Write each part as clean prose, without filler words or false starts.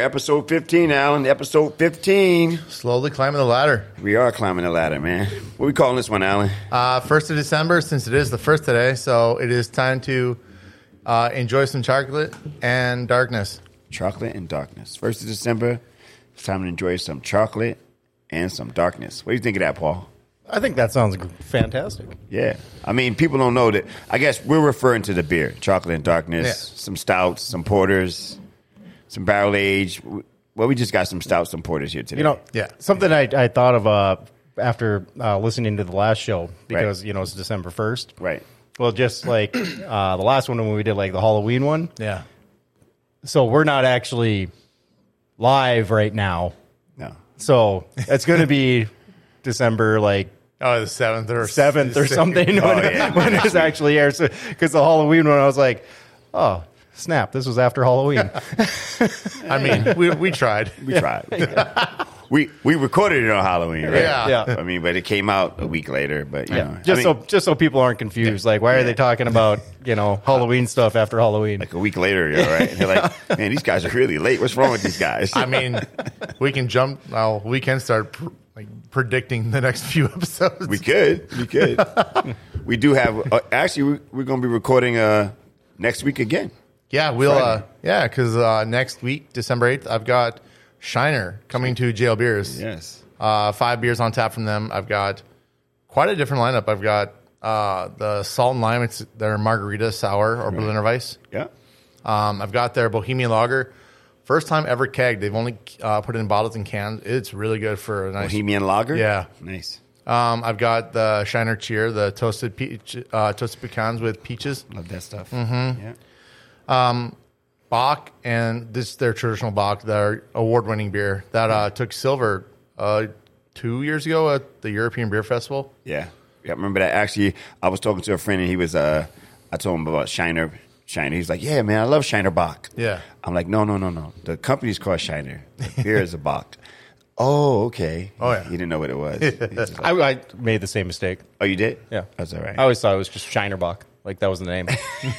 episode 15, Alan. Episode 15. Slowly climbing the ladder. We are climbing the ladder, man. What are we calling this one, Alan? 1st of December, since it is the first today, so it is time to enjoy some chocolate and darkness. Chocolate and darkness. 1st of December, it's time to enjoy some chocolate and some darkness. What do you think of that, Paul? I think that sounds fantastic. Yeah. I mean, people don't know that. I guess we're referring to the beer, chocolate and darkness, Yeah. some stouts, some porters, some barrel aged. Well, we just got some stouts, some porters here today. You know, Yeah. something I thought of after listening to the last show, because, Right. you know, it's December 1st. Right. Well, just like the last one when we did like the Halloween one. Yeah. So we're not actually live right now. No. So it's going to be December like Oh, the 7th or 7th or something when, yeah. when it's actually airs. Because the Halloween one, I was like, oh, snap, this was after Halloween. I mean, we tried. We tried. We recorded it on Halloween, right? Yeah. I mean, but it came out a week later. But you know, Just so people aren't confused. Like, why are they talking about, you know, Halloween stuff after Halloween? like a week later, right? And they're like, man, these guys are really late. What's wrong with these guys? I mean, we can jump. Well, we can start predicting the next few episodes. we could. We do have. Actually, we're going to be recording next week again. Yeah, we'll. Friday. Because next week, December 8th, I've got Shiner coming to Jail Beers. Yes. 5 beers on tap from them. I've got quite a different lineup. I've got the Salt and Lime. It's their Margarita Sour or Berliner Weiss. Yeah. I've got their Bohemian Lager. First time ever kegged. They've only put it in bottles and cans. It's really good for a nice. Bohemian Lager. Yeah. Nice. I've got the Shiner Cheer, the toasted pecans with peaches. Love that stuff. Mm-hmm. Yeah. Bock, and this is their traditional Bock, their award-winning beer that took silver 2 years ago at the European Beer Festival. Yeah. Yeah. Remember that? Actually, I was talking to a friend and he was. I told him about Shiner. He's like, yeah, man, I love Shiner Bock. Yeah. I'm like, no. The company's called Shiner. The beer is a Bock. Oh, okay. Oh, yeah. He didn't know what it was. He's just like, I made the same mistake. oh, you did? Yeah. That's all right. I always thought it was just Shinerbach. Like, that was the name.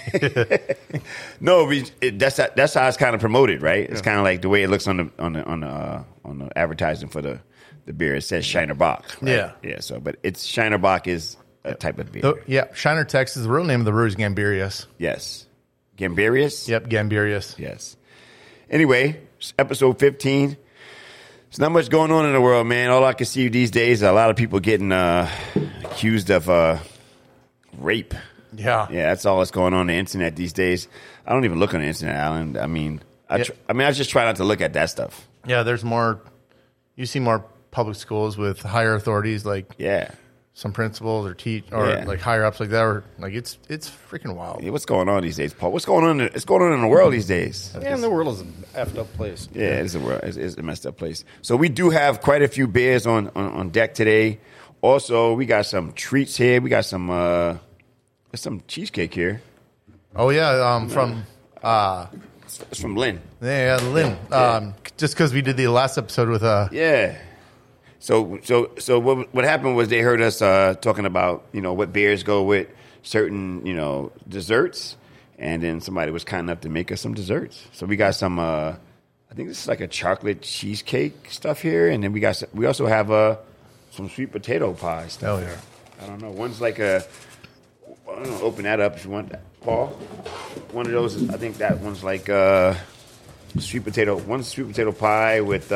No, that's how it's kind of promoted, right? It's kind of like the way it looks on the advertising for the beer. It says Shiner Bock. Right? Yeah. Yeah. So, but it's Shiner Bock is a type of beer. Shiner Texas. The real name of the brewery is Gambirius. Yes. Gambirius. Yep, Gambirius. Yes. Anyway, it's episode 15. There's not much going on in the world, man. All I can see these days, a lot of people getting accused of rape. Yeah. Yeah, that's all that's going on the internet these days. I don't even look on the internet, Alan. I mean, I just try not to look at that stuff. Yeah, there's more. You see more public schools with higher authorities, like Yeah. some principals or Yeah. like higher ups like that. Or like it's freaking wild. Yeah, what's going on these days, Paul? What's going on? What's going on in the world these days? Man, the world is an effed up place. Yeah, it's a world. It's a messed up place. So we do have quite a few beers on deck today. Also, we got some treats here. We got some cheesecake here. Oh yeah, from It's from Lynn. Lynn. Just because we did the last episode with Yeah. So what happened was they heard us talking about, you know, what beers go with certain, you know, desserts, and then somebody was kind enough to make us some desserts. So we got some I think this is like a chocolate cheesecake stuff here, and then we also have some sweet potato pie stuff. Oh, yeah. Here. I don't know. One's like I don't know, open that up if you want that, Paul. One of those is, I think that one's like sweet potato. One's sweet potato pie with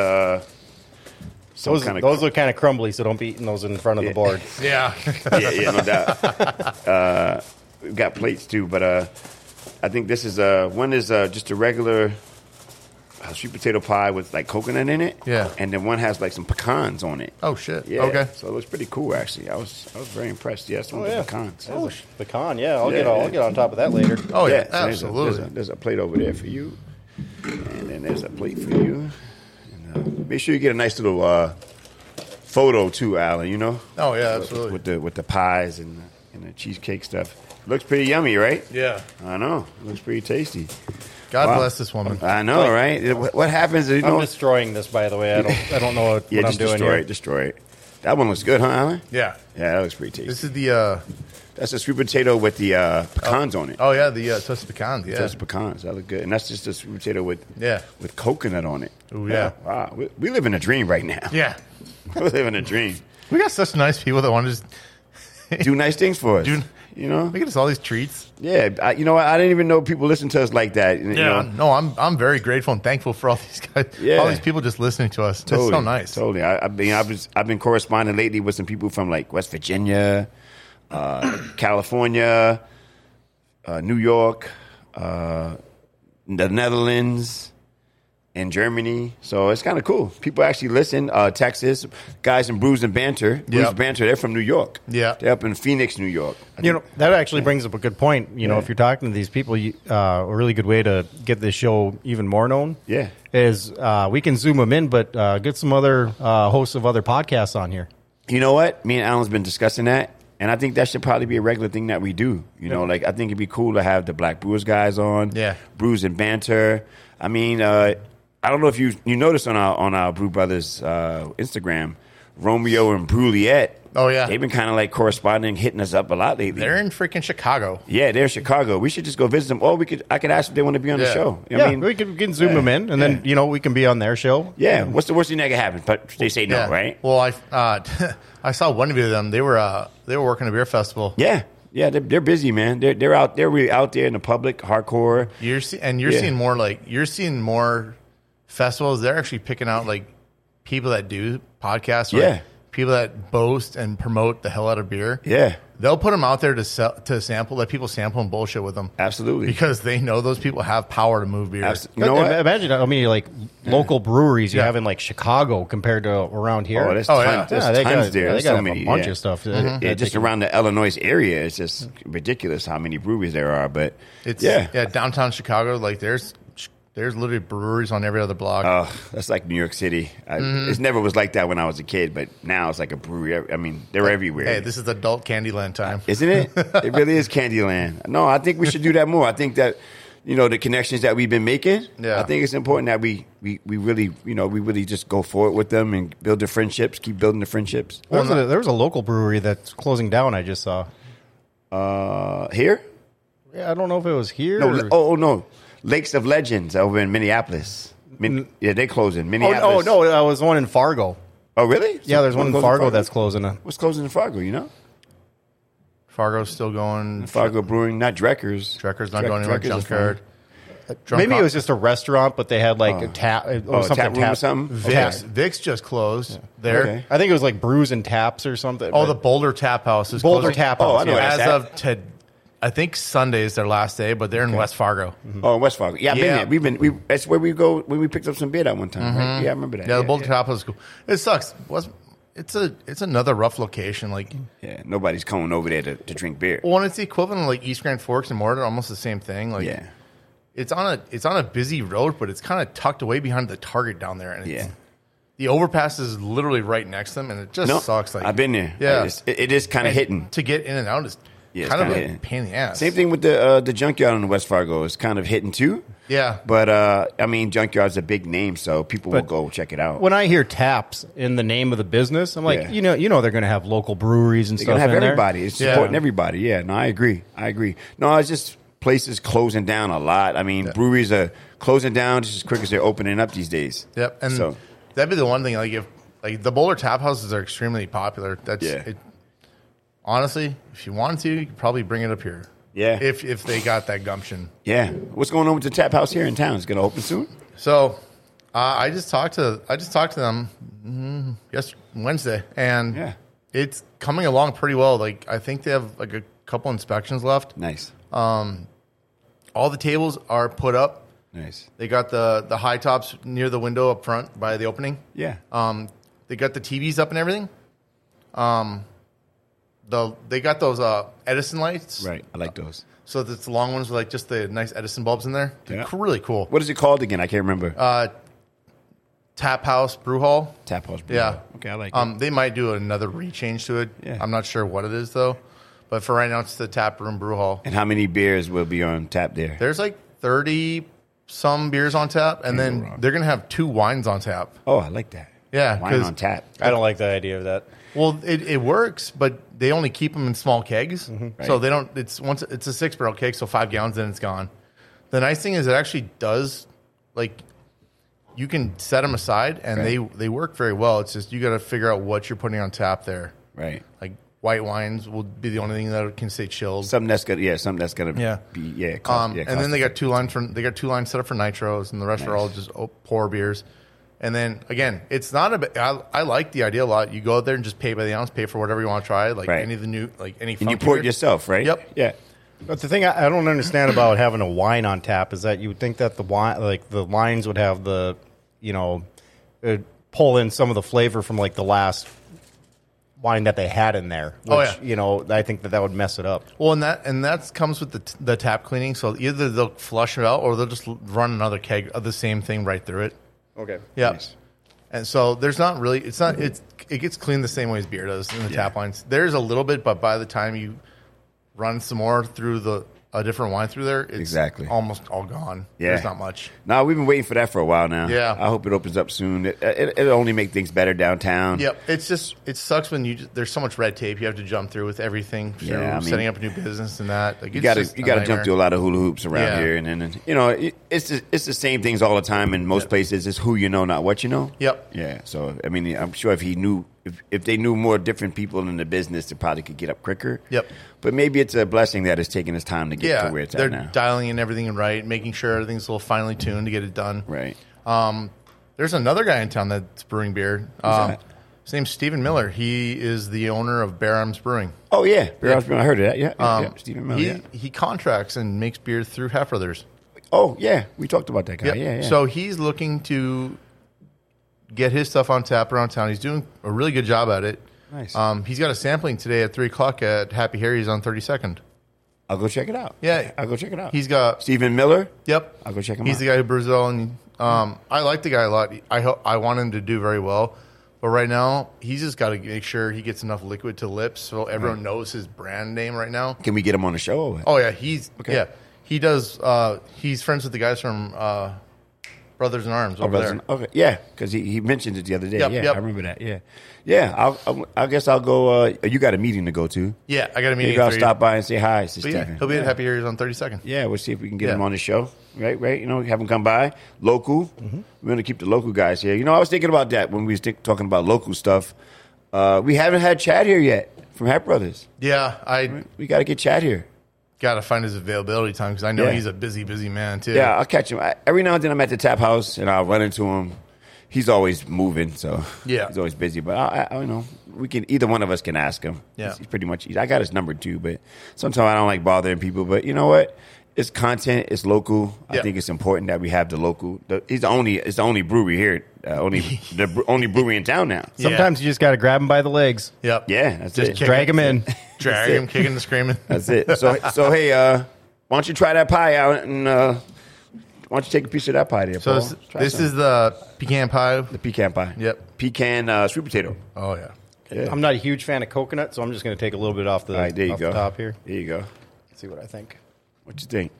Those look kind of crumbly, so don't be eating those in front of the board. yeah. yeah, no doubt. We've got plates too, but I think this is one is just a regular sweet potato pie with like coconut in it. Yeah. And then one has like some pecans on it. Oh shit. Yeah. Okay. So it looks pretty cool actually. I was very impressed. Yes, one with the pecans. Oh, pecan, yeah. I'll Yeah. get on top of that later. Oh yeah. so Absolutely. there's a plate over there for you, and then there's a plate for you. And, make sure you get a nice little photo too, Alan. You know. Oh yeah. Absolutely. With the pies and the cheesecake stuff. Looks pretty yummy, right? Yeah. I know. Looks pretty tasty. God Wow. bless this woman. I know, right? What happens is, you I'm know... destroying this, by the way. I don't know what I'm just doing destroy here. it. Destroy it. That one looks good, huh, Alan? Yeah. Yeah, that looks pretty tasty. This is the That's a sweet potato with the pecans on it. oh yeah, the toasted pecans. Yeah. Toasted pecans. That look good. And that's just a sweet potato with coconut on it. Ooh, yeah. Wow. We live in a dream right now. Yeah. We live in a dream. We got such nice people that want to just Do nice things for us. Dude. You know? make us all these treats. Yeah. You know what? I didn't even know people listen to us like that. You know? No, I'm very grateful and thankful for all these guys, Yeah. all these people just listening to us. Totally, It's so nice. Totally. I've been corresponding lately with some people from like West Virginia, California, New York, the Netherlands, and Germany. So it's kind of cool. People actually listen. Texas guys in Brews and Banter. Brews and Banter. They're from New York. Yeah. They're up in Phoenix, New York. You know, that actually brings up a good point. You know, if you're talking to these people, a really good way to get this show even more known is we can Zoom them in, but get some other hosts of other podcasts on here. You know what? Me and Alan's been discussing that. And I think that should probably be a regular thing that we do. You know, like I think it'd be cool to have the Black Brewers guys on. Yeah. Brews and Banter. I mean, I don't know if you noticed on our Brew Brothers Instagram, Romeo and Bruliette. Oh, yeah. They've been kind of like corresponding, hitting us up a lot lately. They're in freaking Chicago. Yeah, they're in Chicago. We should just go visit them. Or I could ask if they want to be on the show. I mean, we can Zoom them in, and then, you know, we can be on their show. Yeah. What's the worst thing that could happen? But they say no, right? Well, I saw one video of them. They were working a beer festival. Yeah. Yeah, they're busy, man. They're really out there in the public, hardcore. You're seeing more festivals. They're actually picking out like people that do podcasts. Right? People that boast and promote the hell out of beer. Yeah. They'll put them out there to sample, let people sample and bullshit with them. Absolutely. Because they know those people have power to move beer. You know what? Imagine how many like local breweries you have in like Chicago compared to around here. Oh, there's tons there. They got so many, a bunch of stuff. Yeah, just around the Illinois area, it's just ridiculous how many breweries there are. But it's downtown Chicago, like there's literally breweries on every other block. Oh, that's like New York City. It never was like that when I was a kid, but now it's like a brewery. I mean, they're everywhere. Hey, this is adult Candyland time. Isn't it? It really is Candyland. No, I think we should do that more. I think that, you know, the connections that we've been making, I think it's important that we really just go forward with them and build the friendships, keep building the friendships. There was a local brewery that's closing down, I just saw. Here? Yeah, I don't know if it was here. No, no. Lakes of Legends over in Minneapolis. Yeah, they're closing. Minneapolis. Oh, no, I was one in Fargo. Oh, really? Yeah, there's one in Fargo that's closing. What's closing in Fargo, you know? Fargo's still going. Fargo Brewing, not Drecker's. Drecker's not going anywhere. Junkyard. Maybe it was just a restaurant, but they had like a tap. Tap room or something? Vic's just closed there. Okay. I think it was like Brews and Taps or something. Oh, the Boulder Tap House is Boulder closing. Tap House. Oh, I know As of today. I think Sunday is their last day, but they're in West Fargo. Mm-hmm. Oh, West Fargo. Yeah, I've been there. That's where we go when we picked up some beer that one time. Right? Yeah, I remember that. Yeah, the Boulder Tap House is cool. It sucks. It's another rough location. Like, nobody's coming over there to drink beer. Well, it's the equivalent of like East Grand Forks and Mortar, almost the same thing. Like, it's on a busy road, but it's kind of tucked away behind the Target down there. And the overpass is literally right next to them, and it just sucks. Like, I've been there. Yeah, it is kind of hitting to get in and out is kind of a pain in the ass. Same thing with the junkyard in West Fargo. It's kind of hitting too. Yeah, but I mean, Junkyard's a big name, so people will go check it out. When I hear Taps in the name of the business, I'm like, you know, they're going to have local breweries and they're stuff. They're going to have everybody. There. It's supporting everybody. Yeah, no, I agree. No, it's just places closing down a lot. I mean, breweries are closing down just as quick as they're opening up these days. Yep, and so that'd be the one thing. Like if the Boulder Tap Houses are extremely popular. That's honestly, if you wanted to, you could probably bring it up here. Yeah. If they got that gumption. Yeah. What's going on with the tap house here in town? It's going to open soon? So, I just talked to them Wednesday, and it's coming along pretty well. Like, I think they have like a couple inspections left. Nice. All the tables are put up. Nice. They got the high tops near the window up front by the opening. Yeah. They got the TVs up and everything. They got those Edison lights. Right. I like those. So it's the long ones with like just the nice Edison bulbs in there. They're really cool. What is it called again? I can't remember. Tap House Brew Hall. Tap House Brew Hall. Okay, I like it. They might do another rechange to it. Yeah. I'm not sure what it is though. But for right now, it's the Tap Room Brew Hall. And how many beers will be on tap there? There's like 30 some beers on tap, and then they're gonna have 2 wines on tap. Oh, I like that. Yeah, wine on tap. I don't like the idea of that. Well, it works, but they only keep them in small kegs, so they don't. It's a 6-barrel keg, so 5 gallons, then it's gone. The nice thing is it actually does you can set them aside and they work very well. It's just you got to figure out what you're putting on tap there. Right. Like white wines will be the only thing that can stay chilled. Something that's gonna be and then they got 2 lines set up for nitros, and the rest are all just pour beers. And then again, it's not I like the idea a lot. You go out there and just pay by the ounce, pay for whatever you want to try, any of the new any. And you pour it yourself, right? Yep. Yeah. But the thing I don't understand about having a wine on tap is that you would think that the wine, the lines would have the, pull in some of the flavor from the last wine that they had in there. Which, I think that would mess it up. Well, and that comes with the tap cleaning. So either they'll flush it out or they'll just run another keg of the same thing right through it. Okay. Yeah. Nice. And so there's not really. It gets cleaned the same way as beer does in the tap lines. There's a little bit, but by the time you run some more through a different wine through there, it's almost all gone. Yeah. There's not much. No, we've been waiting for that for a while now. Yeah. I hope it opens up soon. It'll only make things better downtown. Yep. It's just, it sucks when there's so much red tape you have to jump through with everything. Setting up a new business and that. You got to jump through a lot of hula hoops around here. And then, it's the same things all the time in most places. It's who you know, not what you know. Yep. Yeah. So, I mean, I'm sure if they knew more different people in the business, they probably could get up quicker. Yep. But maybe it's a blessing that it's taking us time to get to where it's at now. They're dialing in everything right, making sure everything's a little finely tuned to get it done. Right. There's another guy in town that's brewing beer. His name's Stephen Miller. He is the owner of Bear Arms Brewing. Oh, yeah. Bear Arms Brewing. I heard of that. Yeah. Stephen Miller. He contracts and makes beer through Half Brothers. Oh, yeah. We talked about that guy. Yep. Yeah. So he's looking to get his stuff on tap around town. He's doing a really good job at it. Nice. He's got a sampling today at 3 o'clock at Happy Harry's on 32nd. I'll go check it out. Yeah. I'll go check it out. He's got Stephen Miller? Yep. I'll go check him out. He's the guy who brews it all. And, I like the guy a lot. I want him to do very well. But right now, he's just got to make sure he gets enough liquid to lips so everyone knows his brand name right now. Can we get him on the show? Or what? Oh, yeah. He does. He's friends with the guys from Brothers in Arms over there. Okay, yeah, because he mentioned it the other day. Yep. I remember that. Yeah. I guess I'll go. You got a meeting to go to. Yeah, I got a meeting. Maybe I'll stop by and say hi to Stephen. Yeah, he'll be at Happy Harry's on 32nd. Yeah, we'll see if we can get him on the show. Right. Have him come by. Local. Mm-hmm. We're going to keep the local guys here. I was thinking about that when we was talking about local stuff. We haven't had Chad here yet from Hat Brothers. Yeah, we got to get Chad here. Got to find his availability time because I know he's a busy man too. Yeah, I'll catch him. Every now and then I'm at the tap house and I'll run into him. He's always moving, so he's always busy. But I know either one of us can ask him. Yeah, he's pretty much. I got his number too, but sometimes I don't like bothering people. But you know what? It's content. It's local. I think it's important that we have the local. It's the only brewery here. The only brewery in town now. Sometimes you just got to grab him by the legs. Yep. Yeah, that's just drag him in. Drag him, kicking and screaming. That's it. So hey, why don't you try that pie out and why don't you take a piece of that pie there, So Paul? this is the pecan pie. The pecan pie. Yep. Pecan sweet potato. Oh yeah. I'm not a huge fan of coconut, so I'm just going to take a little bit off the, the top here. There you go. Let's see what I think. What you think?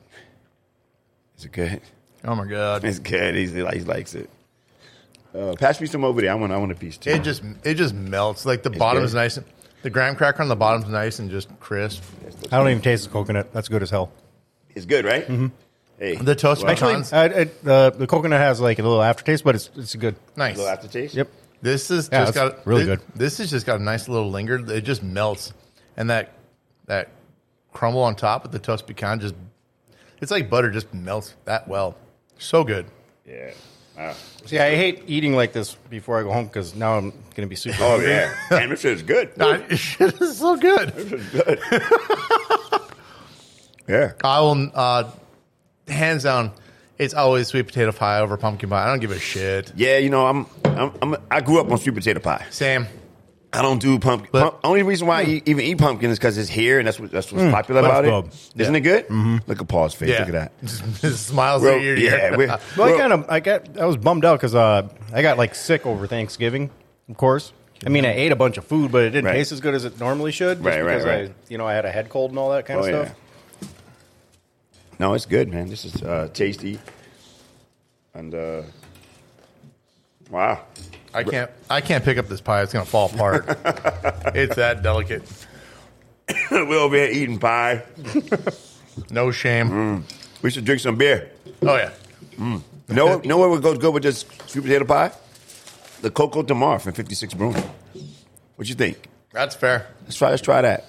Is it good? Oh my god, it's good. He likes it. Pass me some over there. I want a piece too. It just melts. Like the bottom is nice. The graham cracker on the bottom's nice and just crisp. I don't even taste the coconut. That's good as hell. It's good, right? Mm-hmm. Hey, the toast pecans. The coconut has like a little aftertaste, but it's good. Nice. A little aftertaste. Yep. This is just got really good. This has just got a nice little linger. It just melts, and that crumble on top with the toast pecan just. It's like butter, just melts that well. So good. Yeah. Wow. See, I hate eating like this before I go home because now I'm going to be super hungry. Yeah. Man, this shit is good. Shit is so good. This is good. Yeah. I will, hands down, it's always sweet potato pie over pumpkin pie. I don't give a shit. Yeah, I grew up on sweet potato pie. Same. I don't do pumpkin. Only reason why I even eat pumpkin is because it's here, and that's what's popular about it. Isn't it good? Mm-hmm. Look at Paul's face. Look at that. Smiles ear to ear. I was bummed out because I got like sick over Thanksgiving. Of course, I mean I ate a bunch of food, but it didn't taste as good as it normally should. Right. I had a head cold and all that kind of stuff. Yeah. No, it's good, man. This is tasty, and wow. I can't pick up this pie. It's gonna fall apart. It's that delicate. We're over here eating pie. No shame. We should drink some beer. Oh yeah. Know what would go good with this sweet potato pie? The Coco de Mar from 56 Brewing. What you think? That's fair. Let's try that.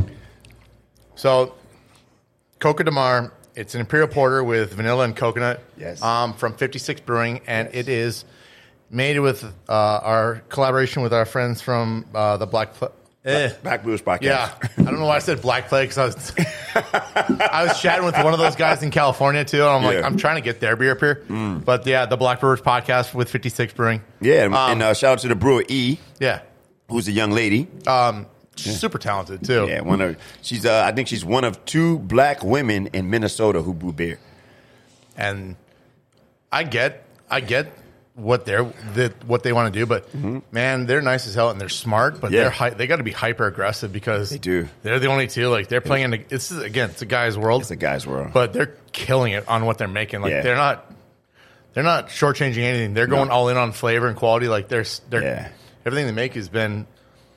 So, Coco de Mar, it's an imperial porter with vanilla and coconut. Yes. From 56 Brewing, and it is made with our collaboration with our friends from the Black Brewers Podcast. Yeah, I don't know why I said Black Plague because I was chatting with one of those guys in California too, and I'm like, I'm trying to get their beer up here. But yeah, the Black Brewers Podcast with 56 Brewing. Yeah, and shout out to the brewer E. Yeah, who's a young lady. She's super talented too. Yeah, she's I think she's one of 2 black women in Minnesota who brew beer. And I get what they want to do, but man, they're nice as hell and they're smart, but they got to be hyper aggressive because they do. They're the only 2. Like they're playing. It's a guy's world. It's a guy's world, but they're killing it on what they're making. Like they're not shortchanging anything. They're going all in on flavor and quality. Like they're everything they make has been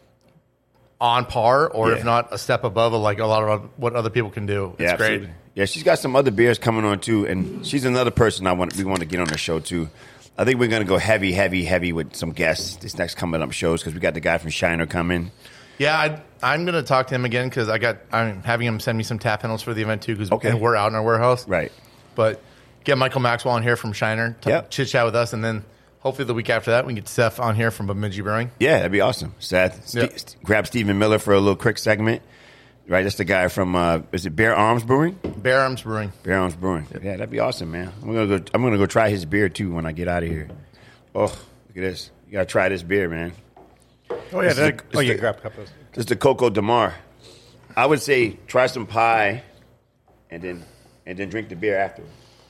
on par, or if not a step above, like a lot of what other people can do. It's great. Absolutely. Yeah, she's got some other beers coming on too, and she's another person we want to get on the show too. I think we're going to go heavy with some guests this next coming up shows because we got the guy from Shiner coming. Yeah, I'm going to talk to him again because I'm having him send me some tap handles for the event too because we're out in our warehouse. Right. But get Michael Maxwell on here from Shiner to chit chat with us, and then hopefully the week after that we can get Seth on here from Bemidji Brewing. Yeah, that'd be awesome. Seth, grab Stephen Miller for a little quick segment. Right, that's the guy from is it Bear Arms Brewing? Bear Arms Brewing. Bear Arms Brewing. Yeah, that'd be awesome, man. I'm gonna go try his beer too when I get out of here. Oh, look at this! You gotta try this beer, man. Oh yeah, grab a cup of this. This is the Coco de Mar. I would say try some pie, and then drink the beer after.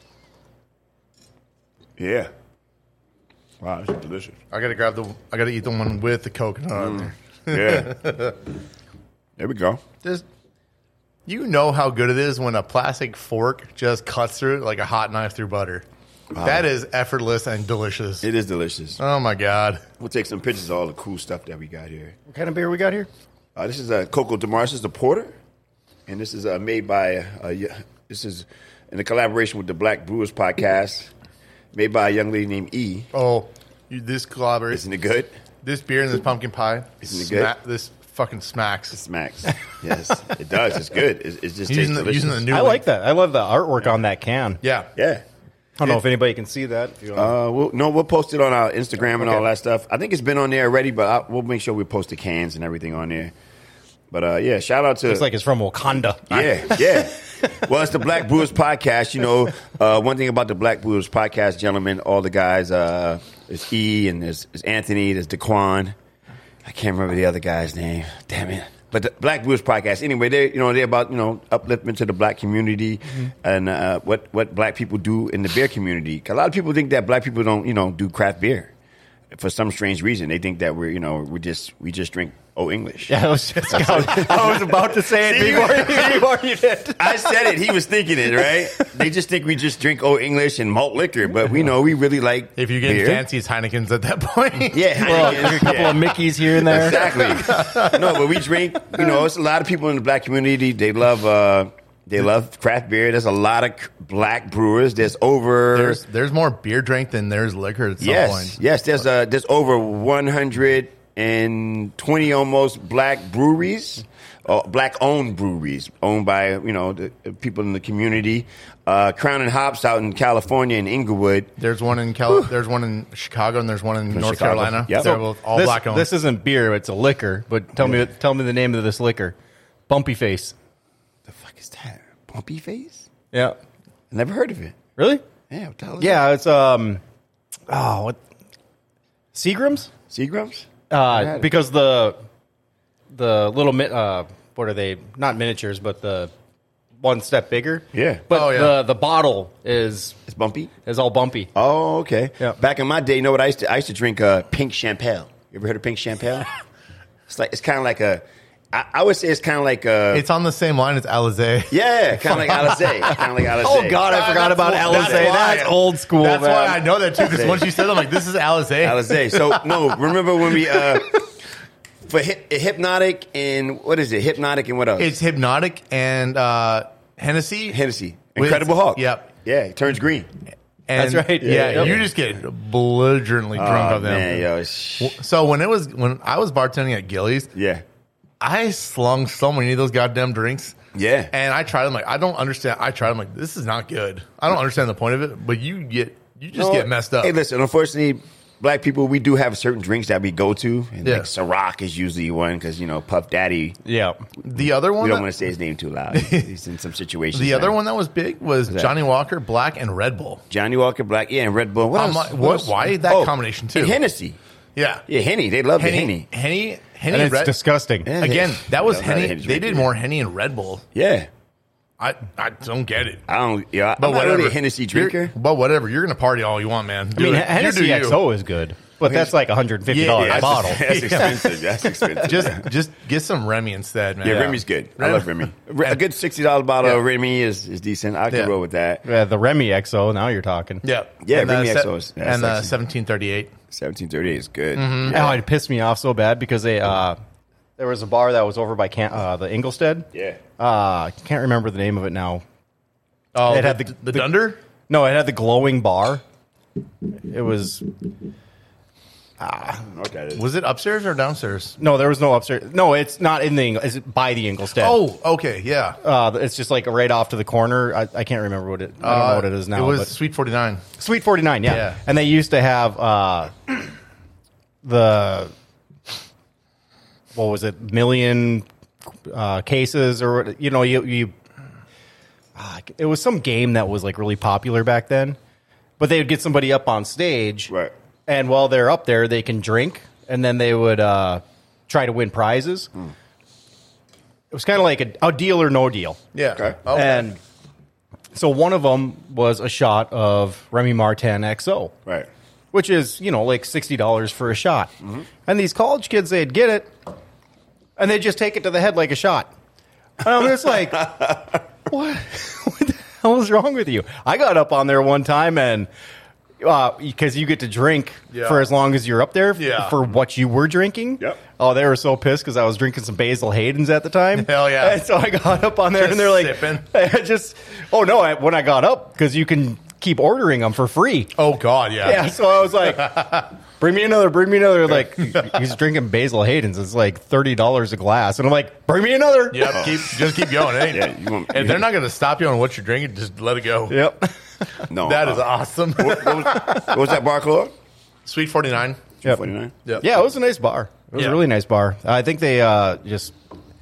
Yeah. Wow, this is delicious. I gotta eat the one with the coconut on there. Yeah. There we go. You know how good it is when a plastic fork just cuts through it like a hot knife through butter. Wow. That is effortless and delicious. It is delicious. Oh, my God. We'll take some pictures of all the cool stuff that we got here. What kind of beer we got here? This is a Coco de Mar. This is the porter. And this is made by, this is in a collaboration with the Black Brewers Podcast, made by a young lady named E. Oh, this collaboration. Isn't it good? This beer and this pumpkin pie. Isn't it good? This fucking smacks. It smacks. Yes, it does. It's good. It just tastes delicious. Using the new I like that. I love the artwork on that can. Yeah. Yeah. I don't know if anybody can see that. We'll post it on our Instagram and all that stuff. I think it's been on there already, but we'll make sure we post the cans and everything on there. But shout out to... Looks like it's from Wakanda. Yeah. Well, it's the Black Brewers Podcast. You know, one thing about the Black Brewers Podcast, gentlemen, all the guys, there's E and there's Anthony, there's Daquan. I can't remember the other guy's name. Damn it. But the Black Brewers Podcast, anyway, they're about, upliftment to the black community and what black people do in the beer community. 'Cause a lot of people think that black people don't, do craft beer. For some strange reason, they think that we just drink English. Yeah, I was about to say it before you did. I said it. He was thinking it, right? They just think we just drink English and malt liquor, but we know we really like if you're getting beer. fancy, it's Heineken's at that point. Yeah, Heinekens. A couple of Mickeys here and there. Exactly. No, but we drink. It's a lot of people in the black community. They love craft beer. There's a lot of black brewers. There's more beer drank than there's liquor at some point. Yes, there's over 120 almost black breweries, black-owned breweries, owned by the people in the community. Crown and Hops out in California in Inglewood. There's one in there's one in Chicago, and there's one in North Carolina. Yep. They're both all black-owned. This isn't beer; it's a liquor. But tell me the name of this liquor. Bumpy Face. The fuck is that? Bumpy Face? Yeah, I never heard of it. Really? Yeah. What the hell is that? It's what? Seagram's? Seagram's? Because the little what are they? Not miniatures, but the one step bigger. Yeah. But the bottle it's bumpy. It's all bumpy. Oh, okay. Yeah. Back in my day, you know what I used to drink pink champagne. You ever heard of pink champagne? It's kind of like I would say it's kind of like it's on the same line as Alizé. Yeah, kind of like Alizé. Oh God, I forgot about Alizé. That's old school. That's man. why I know that too. Because once you said, I'm like, this is Alizé. Alizé. So no, remember when we for Hypnotic and what is it? Hypnotic and what else? It's Hypnotic and Hennessy. Incredible Hulk. Yep. Yeah, it turns green. And that's right. Yeah, you just get belligerently drunk off them. Man, So when I was bartending at Gillies, I slung so many of those goddamn drinks. Yeah. And I tried them like, I don't understand. I tried them like, this is not good. I don't understand the point of it, but you just get messed up. Hey, listen, unfortunately, black people, we do have certain drinks that we go to. And like Ciroc is usually one because, Puff Daddy. Yeah. The other one. We don't want to say his name too loud. He's in some situations. The other one that was big was Johnny Walker Black and Red Bull. Johnny Walker Black, and Red Bull. Why that combination too? And Hennessy. Yeah. Yeah, Henny. They love Henny. Henny and it's disgusting. Yeah, Again, that was Henny. They did more Henny and Red Bull. Yeah. I don't get it. I'm not really a Hennessy drinker. But whatever. You're going to party all you want, man. Hennessy XO is good. But that's like $150 a bottle. That's expensive. That's expensive. Just get some Remy instead, man. Yeah, Remy's good. I love Remy. A good $60 bottle of Remy is decent. I can roll with that. Yeah, the Remy XO, now you're talking. Yeah. Yeah, Remy XO is and 1738. 1738 is good. Mm-hmm. Oh, it pissed me off so bad because there was a bar that was over by the Ingolstead. Yeah. I can't remember the name of it now. Oh, it had the Dunder? No, it had the glowing bar. It was... Was it upstairs or downstairs? No, there was no upstairs. No, it's not in the. Is it by the Ingolstead? Oh, okay, yeah. It's just like right off to the corner. I can't remember what it. I don't know what it is now. It was Sweet 49. Sweet 49, yeah. And they used to have the what was it, million cases or you. It was some game that was like really popular back then, but they would get somebody up on stage, right? And while they're up there, they can drink, and then they would try to win prizes. It was kind of like a deal or no deal. Yeah. Okay. And so one of them was a shot of Remy Martin XO. Right. Which is, like $60 for a shot. Mm-hmm. And these college kids, they'd get it, and they'd just take it to the head like a shot. And I'm just like, what the hell is wrong with you? I got up on there one time and... because you get to drink for as long as you're up there for what you were drinking. Yep. Oh, they were so pissed because I was drinking some Basil Hayden's at the time. Hell yeah. And so I got up on there and they're like, when I got up, because you can keep ordering them for free. Oh, God, yeah. Yeah, so I was like, bring me another. Like, he's drinking Basil Hayden's. It's like $30 a glass. And I'm like, bring me another. Yep, just keep going. And they're not going to stop you on what you're drinking. Just let it go. Yep. No, that is awesome. What was that bar called? Sweet 49. Yep. 49. Yep. Yeah, it was a nice bar. It was a really nice bar. I think they just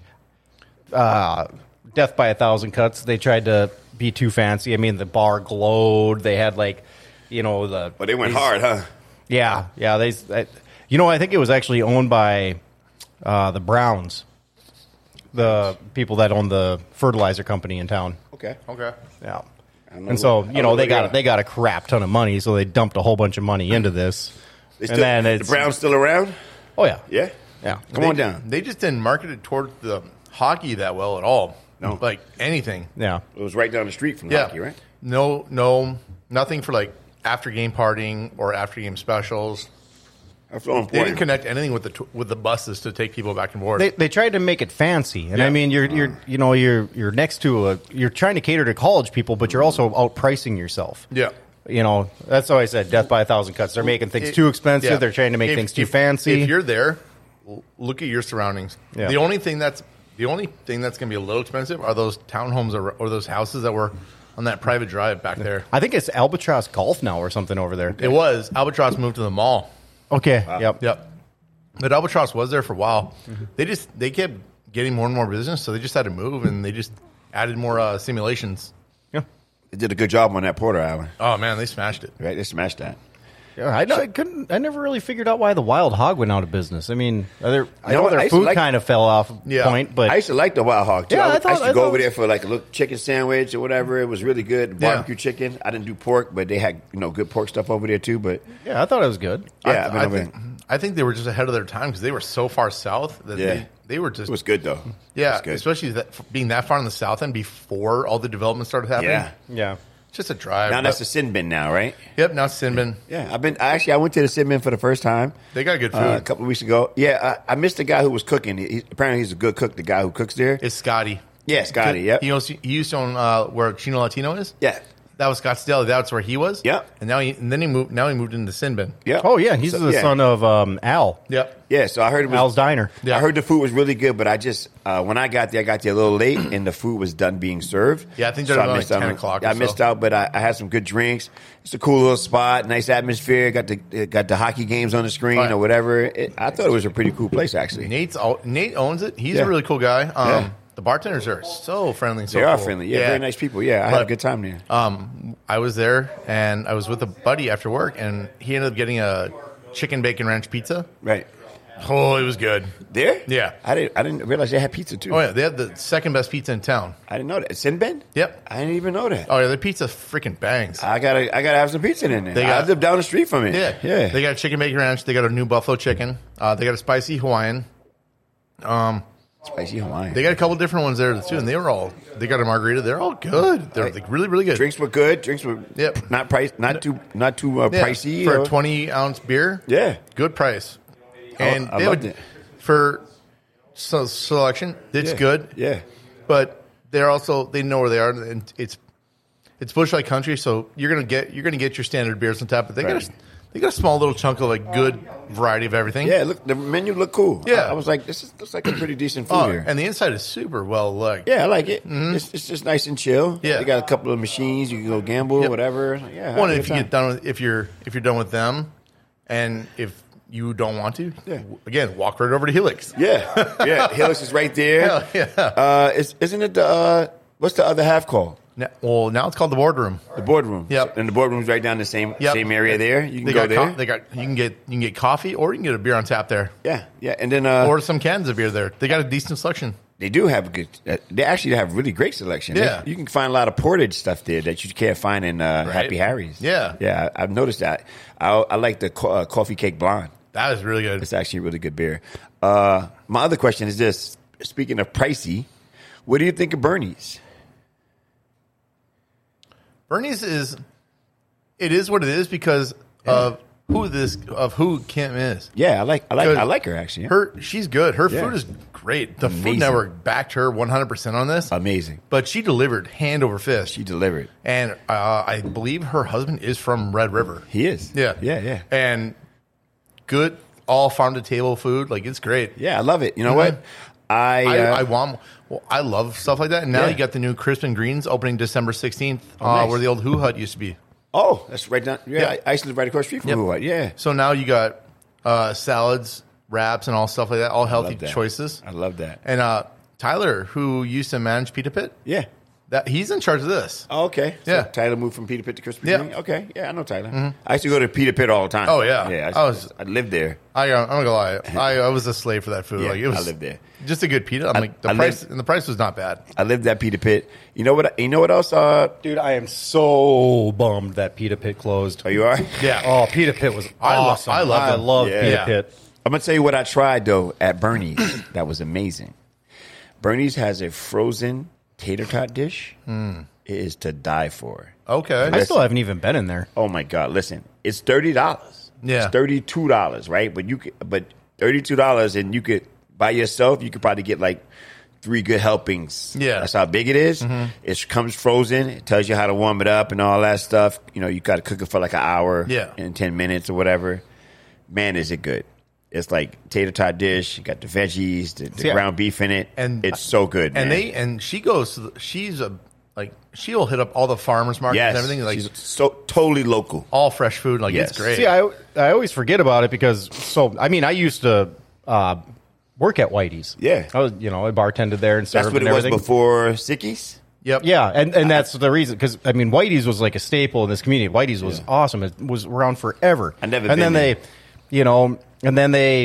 Death by 1,000 Cuts. They tried to be too fancy. I mean, the bar glowed. They had like, the. But they went hard, huh? Yeah. I think it was actually owned by the Browns, the people that own the fertilizer company in town. Okay. Yeah. And so, they got a crap ton of money, so they dumped a whole bunch of money into this. The Browns still around? Oh, yeah. Yeah? Yeah. Come on down. They just didn't market it toward the hockey that well at all. No. Like anything. Yeah. It was right down the street from hockey, right? No, nothing for like after game partying or after game specials. That's so important. They didn't connect anything with the buses to take people back and forth. They tried to make it fancy, and I mean, you're next to you're trying to cater to college people, but you're also outpricing yourself. Yeah, that's how I said Death by 1,000 Cuts. They're making things too expensive. Yeah. They're trying to make things too fancy. If you're there, look at your surroundings. Yeah. The only thing that's going to be a little expensive are those townhomes or those houses that were on that private drive back there. I think it's Albatross Golf now or something over there. It was Albatross moved to the mall. Okay. Wow. Yep. But Albatross was there for a while. Mm-hmm. They kept getting more and more business, so they just had to move, and they just added more simulations. Yeah. They did a good job on that Porter Island. Oh man, they smashed it. Right, they smashed that. Yeah, I never really figured out why the Wild Hog went out of business. I mean, I know their food kind of fell off point, but I used to like the Wild Hog too. Yeah, I used to go over there for like a little chicken sandwich or whatever. It was really good. Barbecue chicken. I didn't do pork, but they had good pork stuff over there too. But yeah, I thought it was good. Yeah, I think they were just ahead of their time because they were so far south that they were just. It was good though. Yeah, good. Especially being that far on the south end before all the development started happening. Yeah. Just a drive. Now that's the Sin Bin now, right? Yep, now it's Sin Bin. Yeah, I went to the Sin Bin for the first time. They got good food. A couple of weeks ago. Yeah, I missed the guy who was cooking. Apparently he's a good cook, the guy who cooks there. It's Scotty. Yeah, Scotty, yep. He used to own where Chino Latino is? Yeah. That was Scottsdale. That's where he was. Yep. And then he moved into Sin Bin. Yep. Oh yeah, he's the son of Al. Yep. Yeah, so I heard it was Al's Diner. Yeah. I heard the food was really good, but I just when I got there a little late, and the food was done being served. Yeah, I think they're about like 10 o'clock. I missed out, but I had some good drinks. It's a cool little spot, nice atmosphere. Got the hockey games on the screen or whatever. I thought it was a pretty cool place actually. Nate owns it. He's a really cool guy. The bartenders are so friendly. And so they are cool. friendly. Yeah, very nice people. Yeah, I had a good time there. I was there, and I was with a buddy after work, and he ended up getting a chicken bacon ranch pizza. Right. Oh, it was good. There? Yeah. I didn't realize they had pizza too. Oh yeah, they had the second best pizza in town. I didn't know that. Sin Bin? Yep. I didn't even know that. Oh yeah, their pizza freaking bangs. I gotta have some pizza in there. I live down the street from it. Yeah. They got a chicken bacon ranch. They got a new buffalo chicken. They got a spicy Hawaiian. Spicy Hawaiian. They got a couple different ones there too, and they got a margarita. They're all good. They're like really, really good. Drinks were good. Drinks were not too pricey for a 20-ounce beer. Yeah, good price. And I loved it. For selection, it's good. Yeah, but they know where they are, and it's Busch Light Country, so you're gonna get your standard beers on tap, but they got a small little chunk of like good variety of everything. Yeah, look, the menu looked cool. Yeah, I was like, looks like a pretty decent food here, and the inside is super well lit. Yeah, I like it. Mm-hmm. It's just nice and chill. Yeah, they got a couple of machines. You can go gamble, whatever. Yeah, well, if you get done with if you're done with them, and if you don't want to, again, walk right over to Helix. Yeah, Helix is right there. Hell yeah. Isn't it what's the other half called? Now it's called the Boardroom. The Boardroom. Yep. And the Boardroom's right down the same area there. You can go there. You can get coffee, or you can get a beer on tap there. Yeah, and then or some cans of beer there. They got a decent selection. They do have a good. They actually have really great selection. Yeah, you can find a lot of portage stuff there that you can't find in Happy Harry's. Yeah, I've noticed that. I like the coffee cake blonde. That is really good. It's actually a really good beer. My other question is this: speaking of pricey, what do you think of Bernie's? Bernie's is what it is because of who Kim is. Yeah, I like her actually. She's good. Her food is great. The Food Network backed her 100% on this. Amazing. But she delivered hand over fist. She delivered. And I believe her husband is from Red River. He is. Yeah. And good all farm to table food. Like it's great. Yeah, I love it. You know what? I love stuff like that. And now you got the new Crisp and Greens opening December 16th, nice. Where the old Who Hut used to be. Oh, that's right down. Yeah, I used to live right across the street from Who Hut. Yeah. So now you got salads, wraps, and all stuff like that. All healthy choices. I love that. And Tyler, who used to manage Pita Pit. Yeah. He's in charge of this. Oh, okay. So Tyler moved from Pita Pit to Crispy Green? Okay. Yeah, I know Tyler. Mm-hmm. I used to go to Pita Pit all the time. Oh, yeah. Yeah, I lived there. I'm not going to lie. I was a slave for that food. Yeah, like, it was I lived there. Just a good pita. The price was not bad. I lived at Pita Pit. You know what else? Dude, I am so bummed that Pita Pit closed. Oh, you are? Yeah. Oh, Pita Pit was awesome. I love Pita Pit. I'm going to tell you what I tried, though, at Bernie's. That was amazing. Bernie's has a frozen tater tot dish. It is to die for. Okay. I still haven't even been in there. Oh, my God. Listen, it's $30. Yeah. It's $32, right? But $32, and you could, by yourself, you could probably get like 3 good helpings. Yeah. That's how big it is. Mm-hmm. It comes frozen. It tells you how to warm it up and all that stuff. You know, you got to cook it for like an hour and 10 minutes or whatever. Man, is it good. It's like tater tot dish. You got the veggies, the ground beef in it. And it's so good, man. She'll hit up all the farmers markets and everything. Like, she's so totally local. All fresh food. Like, it's great. See, I always forget about it because, I used to work at Whitey's. Yeah. I bartended there and served. That's what it was before Sicky's? Yep. Yeah, and that's the reason, because, Whitey's was like a staple in this community. Whitey's was awesome. It was around forever. I never been there. And then they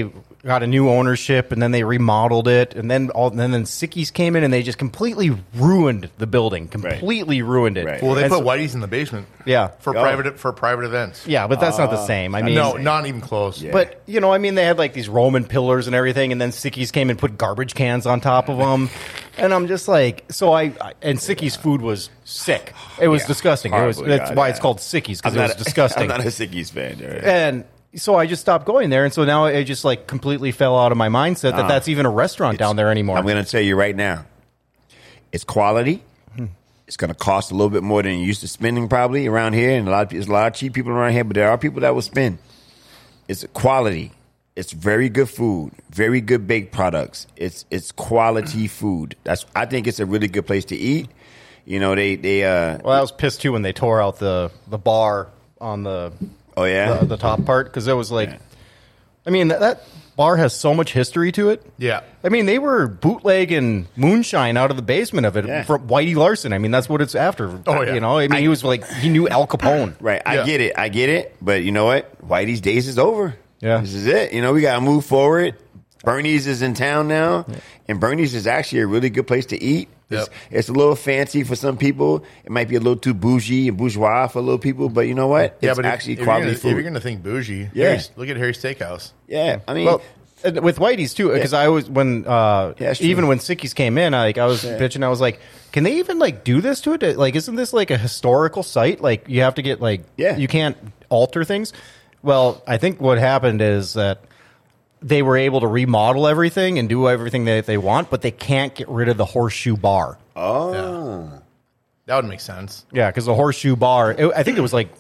got a new ownership, and then they remodeled it, and then Sickies came in and they just completely ruined the building. Completely ruined it. Right. Well, they put Whitey's in the basement. Yeah, for private events. Yeah, but that's not the same. I mean, no, not even close. Yeah. But I mean, they had like these Roman pillars and everything, and then Sickies came and put garbage cans on top of them, and I'm just like, and Sickies food was sick. It was disgusting. That's why it's called Sickies, because it was disgusting. I'm not a Sickies fan, and so I just stopped going there, and so now it just like completely fell out of my mindset that that's even a restaurant down there anymore. I'm going to tell you right now, it's quality. It's going to cost a little bit more than you're used to spending probably around here, and there's a lot of cheap people around here, but there are people that will spend. It's quality. It's very good food, very good baked products. It's quality food. I think it's a really good place to eat. Well, I was pissed too when they tore out the bar on the the top part, because it was like, I mean that bar has so much history to it. Yeah, I mean they were bootlegging moonshine out of the basement of it from Whitey Larson. I mean that's what it's after. Oh yeah, I mean he was like, he knew Al Capone. Right, I get it. But you know what? Whitey's days is over. Yeah, this is it. We got to move forward. Bernie's is in town now, and Bernie's is actually a really good place to eat. It's a little fancy for some people. It might be a little too bougie and bourgeois for a little people, but you know what? It's actually quality food. If you're going to think bougie, look at Harry's Steakhouse. Yeah, I mean, well, with Whitey's too, because I was even when Sickies came in, I was bitching. I was like, can they even like do this to it? Like, isn't this like a historical site? Like, you have to get you can't alter things. Well, I think what happened is that they were able to remodel everything and do everything that they want, but they can't get rid of the horseshoe bar. Oh. Yeah. That would make sense. Yeah, because the horseshoe bar, I think it was like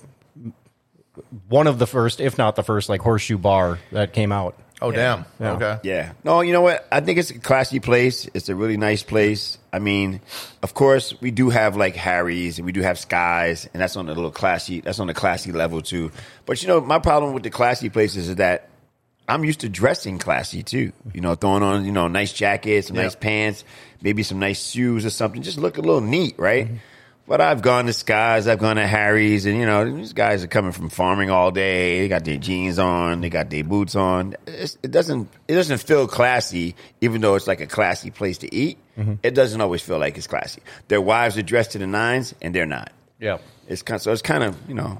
one of the first, if not the first, like horseshoe bar that came out. Oh, damn. Yeah. Okay. Yeah. No, you know what? I think it's a classy place. It's a really nice place. I mean, of course, we do have like Harry's and we do have Skies, and that's on the classy level too. But my problem with the classy places is that I'm used to dressing classy too. Throwing on, nice jackets, some nice pants, maybe some nice shoes or something. Just look a little neat, right? Mm-hmm. But I've gone to Skies, I've gone to Harry's, and these guys are coming from farming all day. They got their jeans on, they got their boots on. It doesn't feel classy, even though it's like a classy place to eat. Mm-hmm. It doesn't always feel like it's classy. Their wives are dressed to the nines, and they're not. Yeah, it's kind of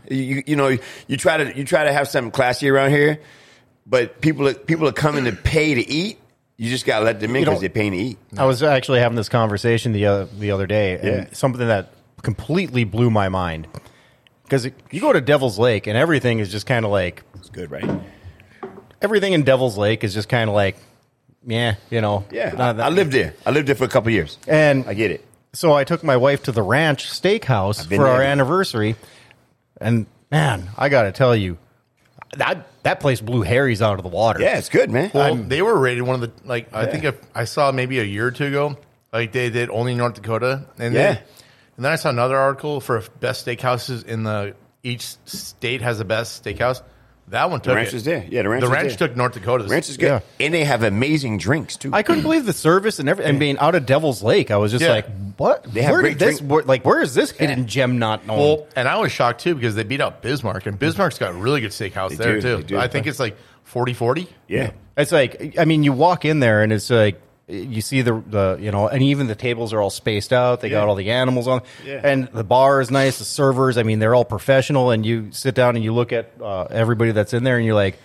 you try to have something classy around here, but people are coming to pay to eat. You just got to let them in because they're paying to eat. I was actually having this conversation the other day, and something that completely blew my mind. Because you go to Devil's Lake, and everything is just kind of like... It's good, right? Everything in Devil's Lake is just kind of like, Yeah. I lived there. I lived there for a couple of years. And I get it. So I took my wife to the Ranch Steakhouse for our anniversary. And, man, I got to tell you, that place blew Harry's out of the water. Yeah, it's good, man. Well, they were rated one of the, I think I saw maybe a year or two ago, they did only in North Dakota. And then I saw another article for best steakhouses each state has the best steakhouse. That one took the ranch is there. Yeah, the ranch took North Dakota. The ranch is good. Yeah. And they have amazing drinks, too. I couldn't believe the service and everything. And being out of Devil's Lake, I was just like, what? They have great drinks. Where is this hidden gem not known? Well, and I was shocked, too, because they beat out Bismarck. And Bismarck's got a really good steakhouse there, too. I think it's like 40-40. Yeah. It's like, I mean, you walk in there and it's like, you see the and even the tables are all spaced out. They got all the animals on, and the bar is nice. The servers, I mean, they're all professional. And you sit down and you look at everybody that's in there, and you're like,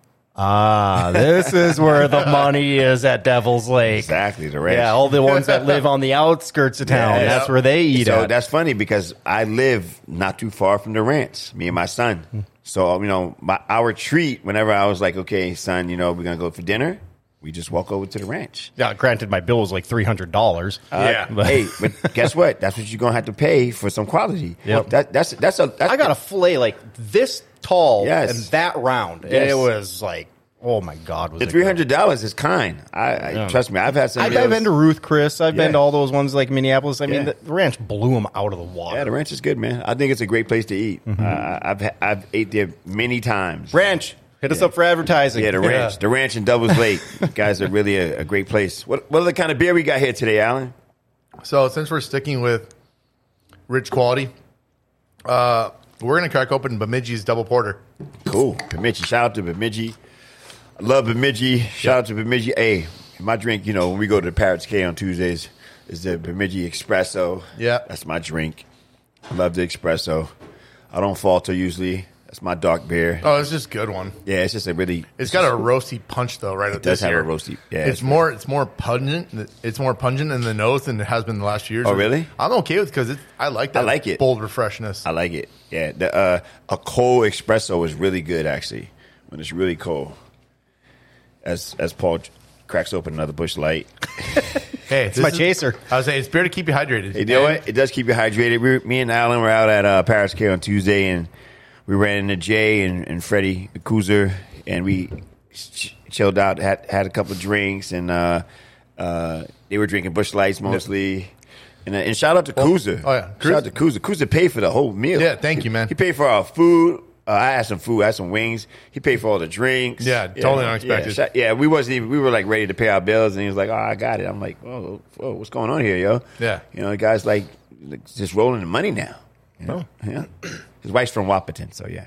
this is where the money is at Devil's Lake. Exactly, the ranch. Yeah, all the ones that live on the outskirts of town. That's where they eat. So that's funny because I live not too far from the ranch. Me and my son. So our treat whenever I was like, okay, son, we're gonna go for dinner. We just walk over to the ranch. Yeah, granted, my bill was like $300. But guess what? That's what you're gonna have to pay for some quality. Yep. That's I got a fillet like this tall and that round, and it was like, oh my God! The $300 is kind. I trust me. I've had some. I've been to Ruth Chris. I've been to all those ones like Minneapolis. I mean, the ranch blew them out of the water. Yeah, the ranch is good, man. I think it's a great place to eat. Mm-hmm. I've ate there many times. Ranch. Hit us up for advertising. Yeah, the ranch. The ranch in Devil's Lake. Guys are really a great place. What other kind of beer we got here today, Alan? So since we're sticking with rich quality, we're going to crack open Bemidji's Double Porter. Cool. Bemidji. Shout out to Bemidji. I love Bemidji. Shout out to Bemidji. Hey, my drink, when we go to the Parrots K on Tuesdays, is the Bemidji Espresso. Yeah. That's my drink. I love the espresso. I don't falter usually. That's my dark beer. Oh, it's just a good one. Yeah, it's just a really... It's got a roasty punch, though, right? It does have a roasty... Yeah, it's more pungent. It's more pungent in the nose than it has been the last years. Oh, really? I'm okay with it because I like that. I like it. Bold refreshness. I like it. Yeah, a cold espresso is really good, actually, when it's really cold. As Paul cracks open another Busch Light. Hey, it's my chaser. I was saying, it's beer to keep you hydrated. Hey, you know what? It does keep you hydrated. Me and Alan were out at Parrots K on Tuesday, and we ran into Jay and Freddie Kuzer, and we chilled out, had a couple of drinks, and they were drinking Busch Lights mostly. And shout out to Kuzer. Oh, yeah. Shout out to Kuzer. Kuzer paid for the whole meal. Yeah, thank you, man. He paid for our food. I had some food. I had some wings. He paid for all the drinks. Yeah, totally unexpected. Yeah, we wasn't even. We were like ready to pay our bills, and he was like, "Oh, I got it." I'm like, "Whoa, what's going on here, yo?" Yeah, the guy's like just rolling the money now. Yeah. His wife's from Wahpeton, so yeah.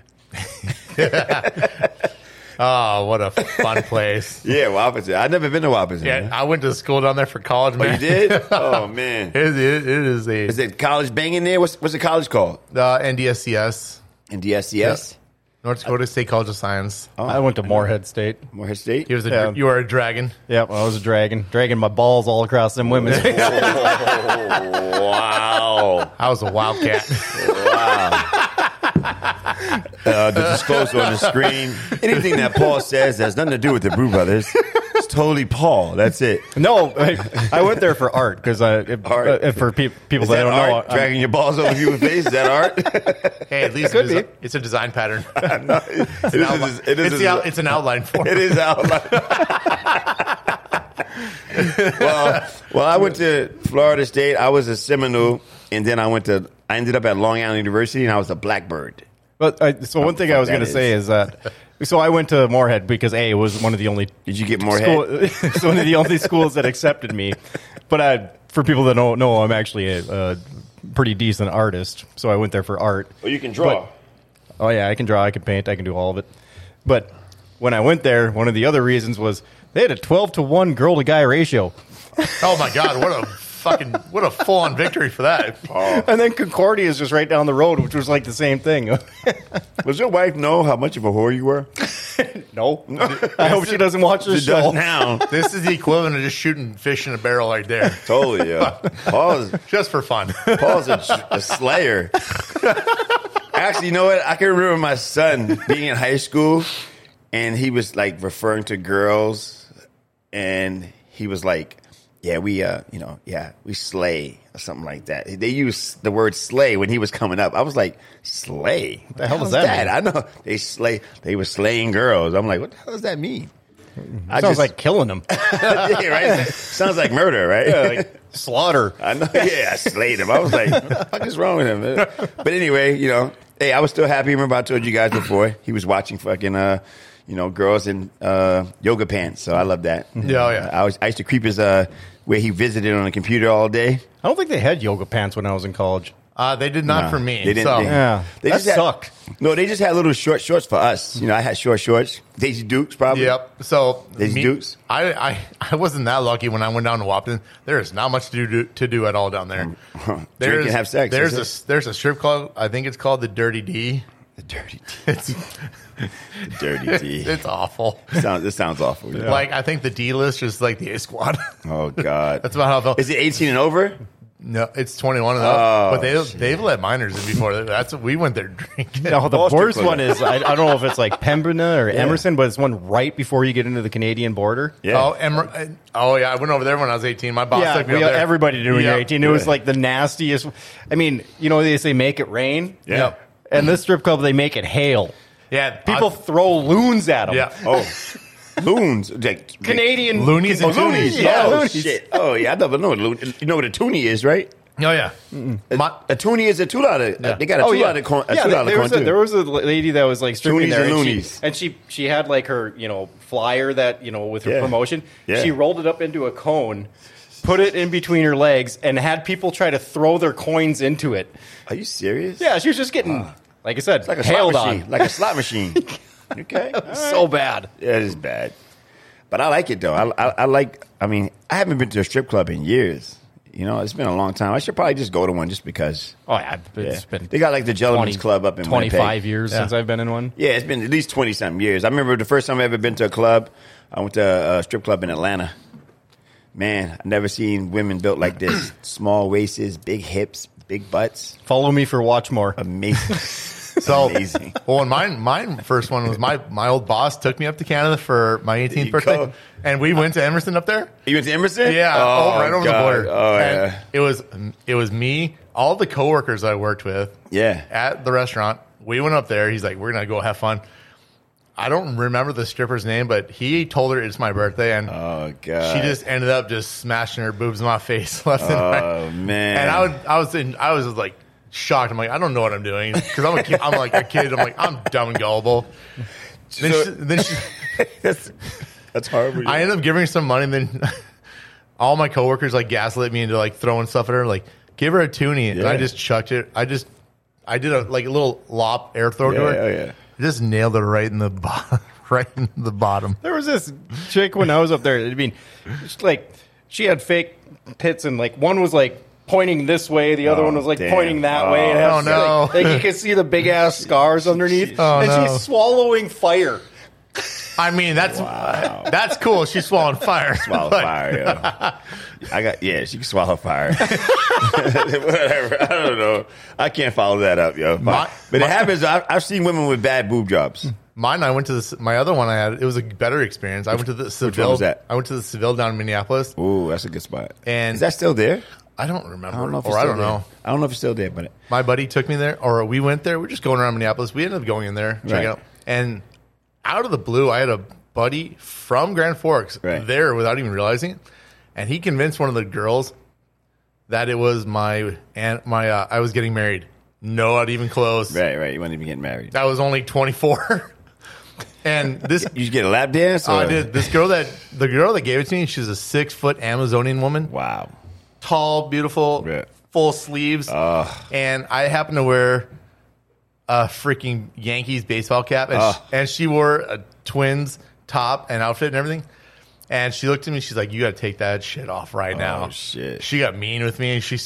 Oh, what a fun place. Yeah, Wahpeton. I've never been to Wahpeton. Yeah, man. I went to school down there for college, man. Oh, you did? Oh, man. It is a... Is it college banging there? What's the college called? NDSCS. NDSCS? Yeah. North Dakota State College of Science. Oh, I went to Moorhead State. Moorhead State? You were a dragon. Yep, I was a dragon. Dragging my balls all across them women. Oh, wow. I was a wildcat. Wow. The disclosure on the screen. Anything that Paul says has nothing to do with the Brew Brothers. It's totally Paul. That's it. No, I went there for art because for people that don't know, dragging your balls over your face. Is that art? Hey, at least it's a design pattern. It's an outline form. It is outline. Well, I went to Florida State. I was a Seminole, and then I ended up at Long Island University, and I was a Blackbird. But so one thing I was going to say is that so I went to Moorhead because it was one of the only. Did you get Moorhead? It's one of the only schools that accepted me. But for people that don't know, I'm actually a pretty decent artist, so I went there for art. Oh, you can draw. Oh yeah, I can draw, I can paint, I can do all of it. But when I went there, one of the other reasons was they had a 12-to-1 girl-to-guy ratio. Oh my God! What a full-on victory for that. Oh. And then Concordia is just right down the road, which was like the same thing. Does your wife know how much of a whore you were? No. I hope she doesn't watch this show. Now. This is the equivalent of just shooting fish in a barrel right there. Totally, yeah. Paul's just for fun. Paul's a slayer. Actually, you know what? I can remember my son being in high school, and he was like referring to girls, and he was like, "Yeah, we slay," or something like that. They used the word slay when he was coming up. I was like, slay? What the hell does that mean? I know they slay. They were slaying girls. I'm like, what the hell does that mean? Sounds like killing them. Yeah, right. Sounds like murder, right? Yeah, like slaughter. I know. Yeah, I slayed him. I was like, what the fuck is wrong with him? But anyway, hey, I was still happy. Remember I told you guys before he was watching fucking girls in yoga pants. So I love that. Yeah. I used to creep his where he visited on the computer all day. I don't think they had yoga pants when I was in college. They did not for me. They didn't. So. They sucked. No, they just had little short shorts for us. I had short shorts. Daisy Dukes, probably. Yep. So Daisy Dukes. I wasn't that lucky when I went down to Wahpeton. There is not much to do at all down there. Drink and have sex. There's a strip club. I think it's called the Dirty D. The Dirty D. The Dirty D. It's awful. This sounds awful. Yeah. Like I think the D list is like the A squad. Oh God. That's about how it felt. Is it 18 and over? No, it's 21 and up. But they've let minors in before. That's what we went there drinking. No, the worst one is I don't know if it's like Pembina or Emerson, but it's one right before you get into the Canadian border. Yeah. Oh yeah, I went over there when I was 18. My boss took me over there. Everybody did when you're 18. It was like the nastiest. I mean, they say make it rain. Yeah. Yep. And this strip club, they make it hail. Yeah. People throw loons at them. Yeah. Oh. Loons, like Canadian loonies and loonies. toonies. Yeah, loonies. Shit. Oh yeah, I never know. You know what a toonie is, right? Oh yeah, a toonie is a $2. Yeah. They got a $2 coin. There was a lady that was like stripping Toonies there, and loonies. and she had like her flyer that with her promotion. Yeah. She rolled it up into a cone, put it in between her legs, and had people try to throw their coins into it. Are you serious? Yeah, she was just getting, like I said, It's like a hailed slot machine. on. Like a slot machine. Okay. So bad. Yeah, it is bad. But I like it, though. I haven't been to a strip club in years. You know, it's been a long time. I should probably just go to one just because. Oh, yeah. It's been they got like the Gentleman's Club up in 25 Winnipeg. years since I've been in one. Yeah, it's been at least 20-something years. I remember the first time I ever been to a club, I went to a strip club in Atlanta. Man, I've never seen women built like this. Small waists, big hips, big butts. Follow me for watch more. Amazing. So, amazing. Well, mine first one was my old boss took me up to Canada for my 18th birthday, go. and we went to Emerson up there. You went to Emerson? Yeah, right over the border. Oh, and yeah. It was me, all the coworkers I worked with. Yeah. At the restaurant, we went up there. He's like, "We're gonna go have fun." I don't remember the stripper's name, but he told her it's my birthday, and she just ended up just smashing her boobs in my face left and right. Oh man! And I was just like shocked. I'm like, I don't know what I'm doing because I'm a kid. I'm like a kid. I'm like, I'm dumb and gullible. Then she that's horrible. I ended up giving her some money, and then all my coworkers like gaslit me into like throwing stuff at her, like give her a toonie, and I just chucked it. I did a little lop air throw to her. Oh yeah. Just nailed it right in the bottom. There was this chick when I was up there. I mean, it's like she had fake tits, and like one was like pointing this way, the other one was like pointing that way. And oh no! Like you can see the big ass scars underneath, and she's swallowing fire. I mean, that's cool. She's swallowing fire. Swallow fire, yo. She can swallow fire. Whatever. I don't know. I can't follow that up, yo. But it happens. I've seen women with bad boob jobs. Mine, I went to my other one I had, it was a better experience. I went to the Seville. Which one was that? I went to the Seville down in Minneapolis. Ooh, that's a good spot. And is that still there? I don't remember. I don't know if I don't know. I don't know if it's still there, but my buddy took me there, or we went there. We're just going around Minneapolis. We ended up going in there, check it out. And out of the blue, I had a buddy from Grand Forks there without even realizing it. And he convinced one of the girls that it was I was getting married. No, not even close. Right. You weren't even getting married. I was only 24. And this, you get a lap dance? I did. The girl that gave it to me, she's a 6-foot Amazonian woman. Wow. Tall, beautiful, full sleeves. And I happened to wear a freaking Yankees baseball cap. And she wore a Twins top and outfit and everything. And she looked at me. She's like, "You got to take that shit off right now." Oh shit! She got mean with me, and she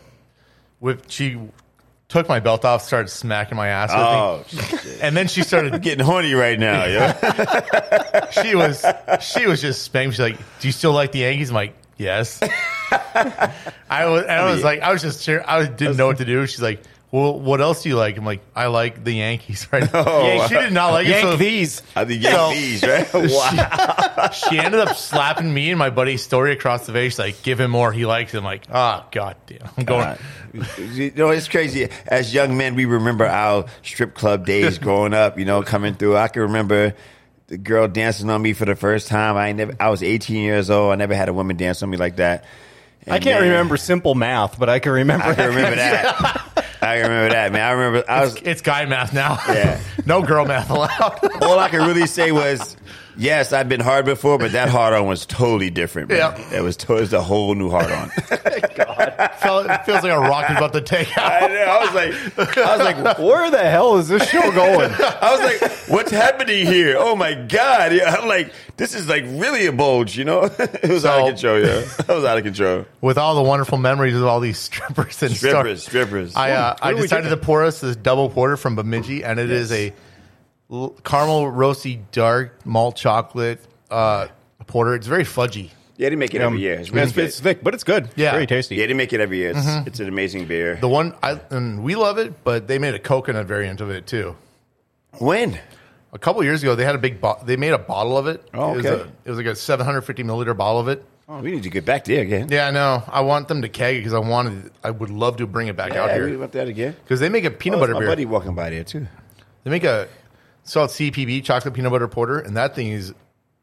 took my belt off, started smacking my ass with me. Shit. And then she started getting horny right now, yo. She was just spanking. She's like, "Do you still like the Yankees?" I'm like, "Yes." I didn't know what to do. She's like, "Well, what else do you like?" I'm like, "I like the Yankees right now." She did not like it. These. The Yankees, right? Wow. She ended up slapping me and my buddy Story across the face. She's like, "Give him more. He likes it." I'm like, "Oh, God damn." I'm going. You know, it's crazy. As young men, we remember our strip club days growing up, you know, coming through. I can remember the girl dancing on me for the first time. I was 18 years old. I never had a woman dance on me like that. And I can't remember simple math, but I can remember that. I remember that, man. It's guy math now. Yeah. No girl math allowed. All I could really say was, yes, I've been hard before, but that hard on was totally different, man. Yeah. It was a whole new hard on. God. It feels like a rocket about to take out. I know. I was like, where the hell is this show going? I was like, what's happening here? Oh my God. Yeah, I'm like, this is like really a bulge, you know? It was out of control, yeah. It was out of control. With all the wonderful memories of all these strippers and strippers. I decided to pour us this double porter from Bemidji, and it is a caramel roasty dark malt chocolate porter. It's very fudgy. Yeah, they make it every year. It's really good. It's thick, but it's good. Yeah. Very tasty. Yeah, they make it every year. It's an amazing beer. The one, and we love it, but they made a coconut variant of it too. When? A couple years ago, they had they made a bottle of it. Oh, okay. It was like a 750 milliliter bottle of it. Oh, we need to get back there again. Yeah, I know. I want them to keg it because I would love to bring it back out here. We want that again. Because they make a peanut butter beer. My buddy walking by there too. They make a called CPB, chocolate peanut butter porter, and that thing is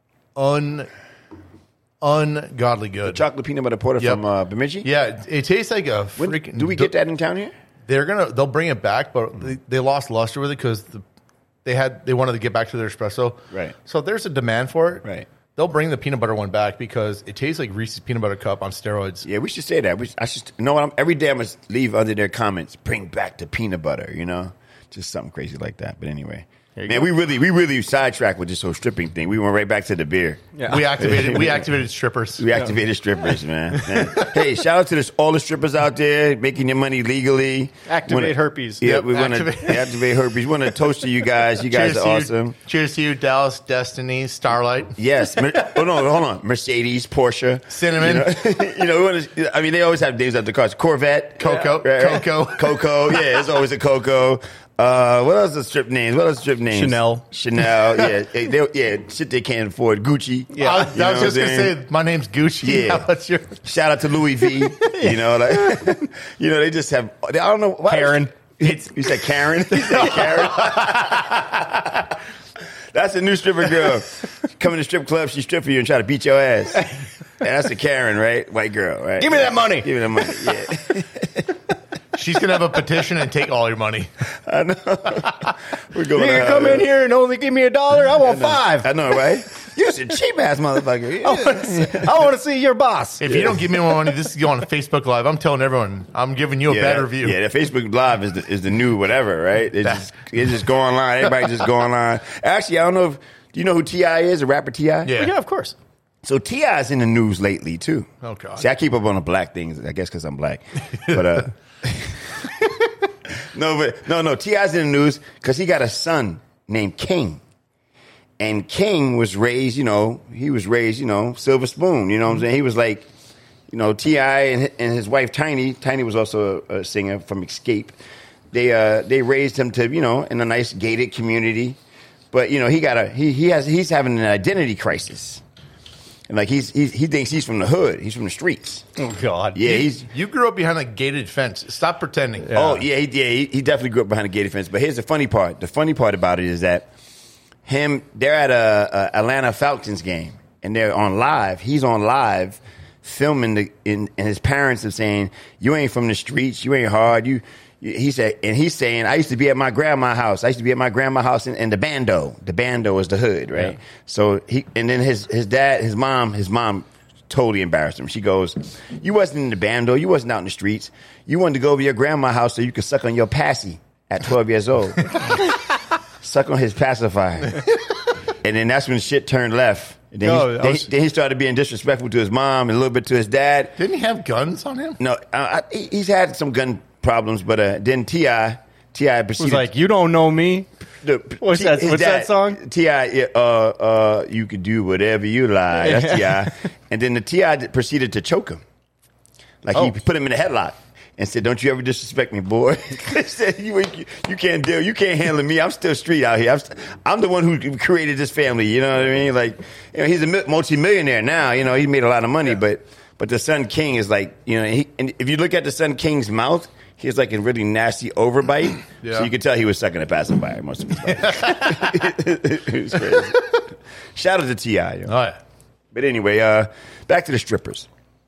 ungodly good. The chocolate peanut butter porter from Bemidji? Yeah, it tastes like a freaking... Do we get that in town here? They'll bring it back, but they lost luster with it because they wanted to get back to their espresso. Right. So there's a demand for it. Right. They'll bring the peanut butter one back because it tastes like Reese's peanut butter cup on steroids. Yeah, we should say that. You know what? Every day I must leave under their comments, bring back the peanut butter, you know? Just something crazy like that. But anyway. Man, we really sidetracked with this whole stripping thing. We went right back to the beer. Yeah. We activated strippers. We activated strippers, man. Hey, shout out to all the strippers out there making your money legally. Activate herpes. Yeah, we want to activate herpes. We want to toast to you guys. You guys are awesome. Cheers to you, Dallas, Destiny, Starlight. Yes. Oh no, hold on. Mercedes, Porsche, Cinnamon. They always have names after the cars. Corvette, Coco, right? Coco. Yeah, it's always a Coco. What else are strip names? Chanel. Yeah, shit they can't afford. Gucci. Yeah, I was just gonna say my name's Gucci. Yeah. What's your shout out to Louis V? They just have. I don't know. Karen. You said Karen. Karen. That's a new stripper girl. Come in the strip club, she strip for you and try to beat your ass. And that's a Karen, right? White girl, right? Give me that money. Give me that money. Yeah. She's going to have a petition and take all your money. I know. We're going you come in here and only give me $1. I want $5. I know, right? You're a cheap-ass motherfucker. Yeah. I want to see your boss. If you don't give me more money, this is going on Facebook Live. I'm telling everyone, I'm giving you a bad review. Yeah, the Facebook Live is the new whatever, right? It's just go online. Everybody just go online. Actually, I don't know if... Do you know who T.I. is, a rapper T.I.? Yeah, of course. So T.I. is in the news lately, too. Oh, God. See, I keep up on the black things, I guess because I'm black. But... No, T.I.'s in the news because he got a son named King. And King was raised, silver spoon, you know what I'm saying? He was like, T.I. and his wife Tiny was also a singer from Escape. They raised him to, in a nice gated community. But, he's having an identity crisis. And like he thinks he's from the hood. He's from the streets. Oh God! Yeah, you grew up behind a gated fence. Stop pretending. Yeah. Oh yeah, he definitely grew up behind a gated fence. But here's the funny part. The funny part about it is that they're at a Atlanta Falcons game and they're on live. He's on live filming and his parents are saying, "You ain't from the streets. You ain't hard. He's saying, I used to be at my grandma's house. I used to be at my grandma's house in the Bando. The Bando is the hood, right? Yeah. So and then his mom totally embarrassed him. She goes, "You wasn't in the Bando. You wasn't out in the streets. You wanted to go over to your grandma's house so you could suck on your passy at 12 years old. Suck on his pacifier." And then that's when shit turned left. And then he started being disrespectful to his mom and a little bit to his dad. Didn't he have guns on him? No, he's had some gun problems, but then T.I. proceeded. Was like, "You don't know me." What's that song? T.I. You could do whatever you like. That's T.I. And then the T.I. proceeded to choke him. Like he put him in a headlock and said, "Don't you ever disrespect me, boy." He said, you can't deal. You can't handle me. I'm still street out here. I'm the one who created this family. You know what I mean? Like, he's a multi-millionaire now. He made a lot of money, but the son King is like, and if you look at the son King's mouth, he has like a really nasty overbite. Yeah. So you could tell he was sucking a pacifier most of his life. It was crazy. Shout out to T.I. Oh, yeah. But anyway, back to the strippers.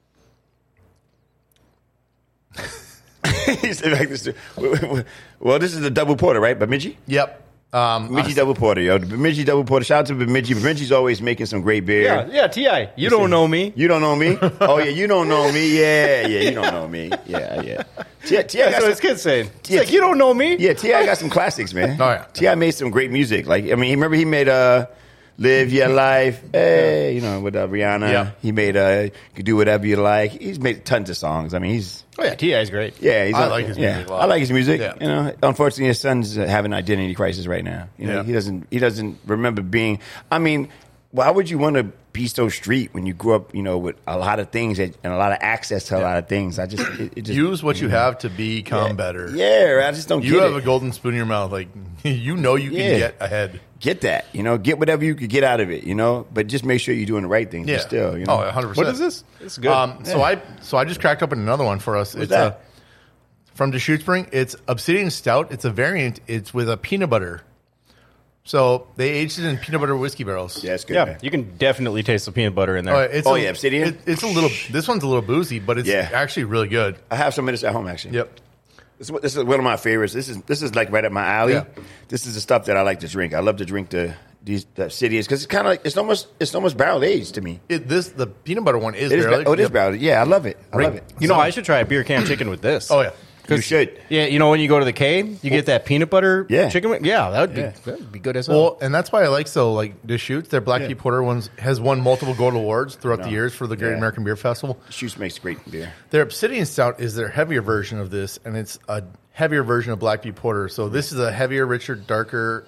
He said back to well, this is the double porter, right? Bemidji? Yep. Bemidji double porter, yo. The Bemidji double porter. Shout out to Bemidji. Bemidji's always making some great beer. Yeah, T.I. You don't know me. You don't know me? Oh, yeah, you don't know me. Yeah, you don't know me. Yeah. T.I. That's what his kid's saying. It's like, you don't know me? Yeah, T.I. got some classics, man. Oh, yeah. T.I. made some great music. Like, remember he made Live Your Life, hey, with Rihanna. Yeah. He made You Could Do Whatever You Like. He's made tons of songs. He's... Oh, yeah, T.I.'s great. Yeah, I like his music a lot. I like his music. Yeah. Unfortunately, his son's having an identity crisis right now. He doesn't remember being... why would you want to be so street when you grew up, with a lot of things and a lot of access to a lot of things? I just... It just use what you have to become better. Yeah, I just don't get it. You have a golden spoon in your mouth. Like, you can get ahead. Get that, get whatever you could get out of it, but just make sure you're doing the right things. Yeah. Still, Oh, 100%. What is this? It's good. So I just cracked open another one for us. What's that? From Deschutes Spring. It's Obsidian Stout. It's a variant. It's with a peanut butter. So they aged it in peanut butter whiskey barrels. Yeah, it's good. Yeah, man. You can definitely taste the peanut butter in there. Obsidian. It's a little. This one's a little boozy, but it's actually really good. I have some of this at home, actually. Yep. This is one of my favorites. This is like right up my alley. Yeah. This is the stuff that I like to drink. I love to drink the Obsidians because it's kind of like it's almost barrel aged to me. The peanut butter one is barrel aged. Oh, it is barrel aged. Yeah, I love it. I love it. I should try a beer can chicken with this. Oh yeah. You should. Yeah, you know, when you go to the K, you get that peanut butter chicken. Yeah, that'd be good as hell. Well, and that's why I like Deschutes. Their Black Butte Porter has won multiple gold awards throughout the years for the Great American Beer Festival. Deschutes makes great beer. Their Obsidian Stout is their heavier version of this, and it's a heavier version of Black Butte Porter. So this is a heavier, richer, darker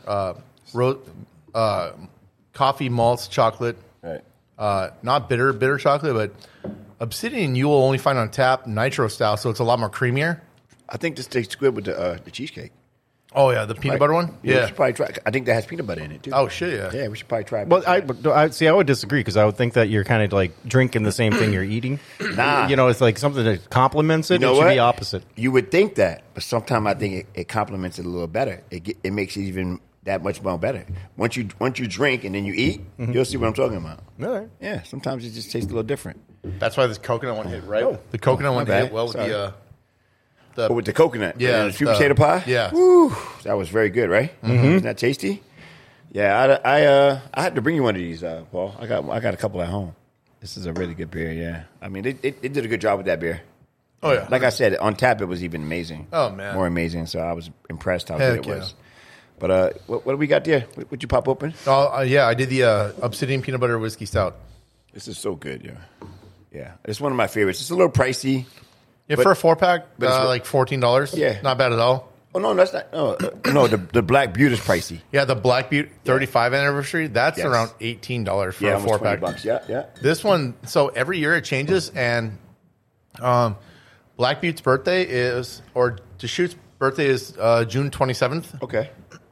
coffee, malts, chocolate. Right. Not bitter chocolate, but Obsidian you will only find on tap nitro style, so it's a lot more creamier. I think this tastes good with the cheesecake. Oh yeah, the peanut butter one. Yeah, we should probably try. I think that has peanut butter in it too. Oh shit, yeah. Yeah, we should probably try it. Well, I see. I would disagree because I would think that you're kind of like drinking the same thing you're eating. Nah, you know, it's like something that complements it. It should be opposite. You would think that, but sometimes I think it complements it a little better. It makes it even that much more better. Once you drink and then you eat, you'll see what I'm talking about. All right. Yeah, sometimes it just tastes a little different. That's why this coconut one hit right. The coconut one hit well with with the coconut, yeah, and the sweet potato pie, yeah. Woo, that was very good, right? Isn't that tasty? Yeah, I had to bring you one of these, Paul. I got a couple at home. This is a really good beer. Yeah, I mean, it did a good job with that beer. Oh yeah, like I said, on tap it was even amazing. Oh man, more amazing. So I was impressed how good it was. But what do we got there? Would you pop open? Oh yeah, I did the Obsidian peanut butter whiskey stout. This is so good, yeah. It's one of my favorites. It's a little pricey. Yeah, for a 4-pack, like $14. Yeah, not bad at all. Oh no, that's not. No, the Black Butte is pricey. Yeah, the Black Butte 35 anniversary. That's around $18 for a 4-pack. $20. Yeah. This one, so every year it changes, and Black Butte's birthday or Deschutes' birthday is June 27th. Okay.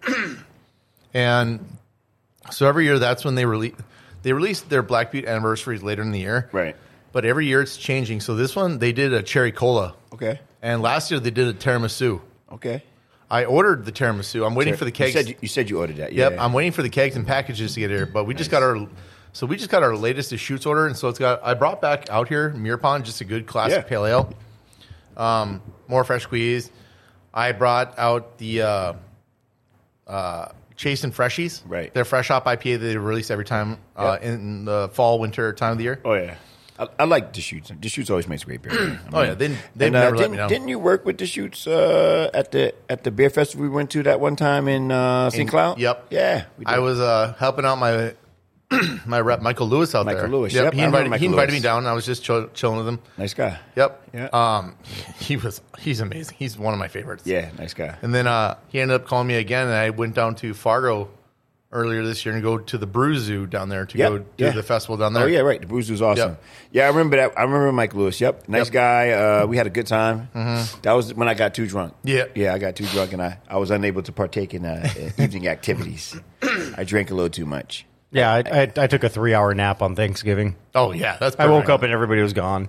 And so every year that's when they release their Black Butte anniversaries later in the year. Right. But every year it's changing. So this one, they did a cherry cola. Okay. And last year they did a tiramisu. Okay. I ordered the tiramisu. I'm waiting for the kegs. You said you ordered that. Yep. I'm waiting for the kegs and packages to get here. But we just got our latest Deschutes order, and so I brought back out here Mirpon, just a good classic pale ale. More fresh squeeze. I brought out the Chase and Freshies. Right. Their fresh hop IPA that they release every time in the fall, winter time of the year. Oh yeah. I like Deschutes. Deschutes always makes great beer. They've never let me down. Didn't you work with Deschutes at the beer festival we went to that one time in St. Cloud? Yep. Yeah. I was helping out my rep Michael Lewis out there. Michael Lewis. Yep. He invited Lewis. me down. And I was just chilling with him. Nice guy. Yep. Yeah. He's amazing. He's one of my favorites. Yeah. Nice guy. And then he ended up calling me again, and I went down to Fargo earlier this year and go to the Brew Zoo down there to go do the festival down there. Oh yeah, right. The Brew Zoo's awesome. Yep. Yeah, I remember that. I remember Mike Lewis. Yep, nice guy. We had a good time. Mm-hmm. That was when I got too drunk. Yeah, I got too drunk and I was unable to partake in evening activities. I drank a little too much. Yeah, I took a 3-hour nap on Thanksgiving. Oh yeah, that's. I woke up and everybody was gone.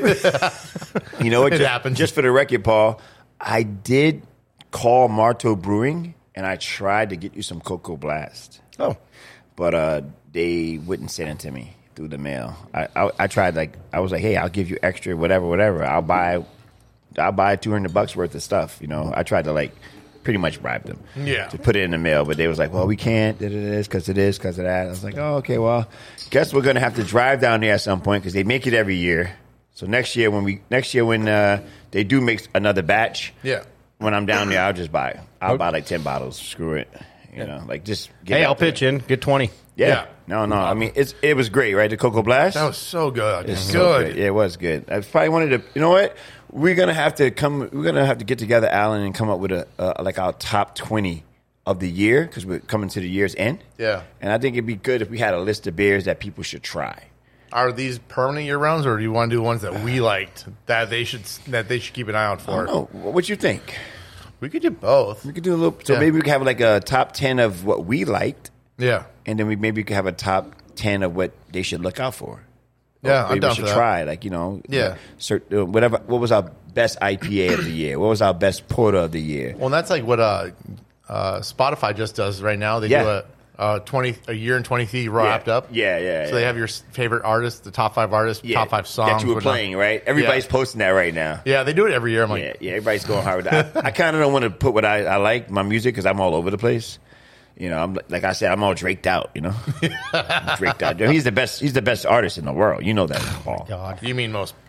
You know what? It happened. Just for the record, Paul, I did call Marteau Brewing and I tried to get you some Cocoa Blast. Oh. But they wouldn't send it to me through the mail. I tried, I was like, hey, I'll give you extra whatever. I'll buy $200 worth of stuff. You know, I tried to pretty much bribe them to put it in the mail, but they was like, well, we can't because of this, because of that. I was like, oh, okay, well, guess we're going to have to drive down there at some point because they make it every year. So next year when they do make another batch, when I'm down there, I'll just buy it. I'll buy 10 bottles. Screw it. You know, just get hey, I'll pitch in. Get 20. Yeah. No. I mean, it was great, right? The Cocoa Blast. That was so good. It's so good. Yeah, it was good. I probably wanted to. You know what? We're gonna have to get together, Alan, and come up with our top 20 of the year because we're coming to the year's end. Yeah. And I think it'd be good if we had a list of beers that people should try. Are these permanent year rounds, or do you want to do ones that we liked that they should keep an eye out for? I don't know. What you think? We could do both. We could do a little. So maybe we could have a top 10 of what we liked. Yeah. And then we could have a top 10 of what they should look out for. Yeah, I'm down for that. Try, certain, whatever. What was our best IPA of the year? What was our best porter of the year? Well, that's like what Spotify just does right now. They do a year and 23 wrapped up. Yeah. So they have your favorite artists, the top 5 artists, top 5 songs that you were playing, right? Everybody's posting that right now. Yeah, they do it every year. I'm like, everybody's going hard with that. I kind of don't want to put what I like my music because I'm all over the place. You know, I'm like I said, I'm all draked out. You know, draked out. He's the best. He's the best artist in the world. You know that, Paul. God, you mean most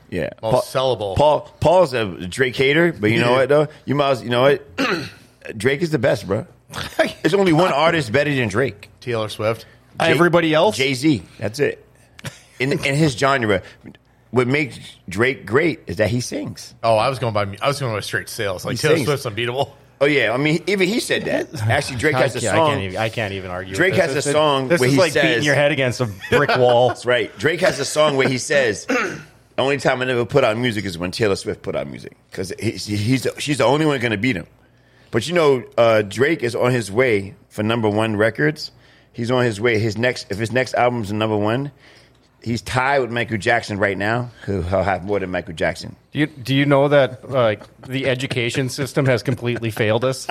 Yeah, most sellable. Paul's a Drake hater, but you know what though? You know what? Drake is the best, bro. There's only one artist better than Drake. Taylor Swift. Everybody else, Jay-Z. That's it. In his genre, what makes Drake great is that he sings. Oh, I was going by straight sales. Like Taylor Swift's unbeatable. Oh yeah, I mean, even he said that. Actually, Drake has a song. I can't even argue. Drake has a song this where is he like says, beating your head against a brick wall. That's right. Drake has a song where he says, "The only time I never put out music is when Taylor Swift put out music because she's the only one going to beat him." But you know, Drake is on his way for #1 records. He's on his way. If his next album's a #1, he's tied with Michael Jackson right now. He'll have more than Michael Jackson. Do you know that the education system has completely failed us?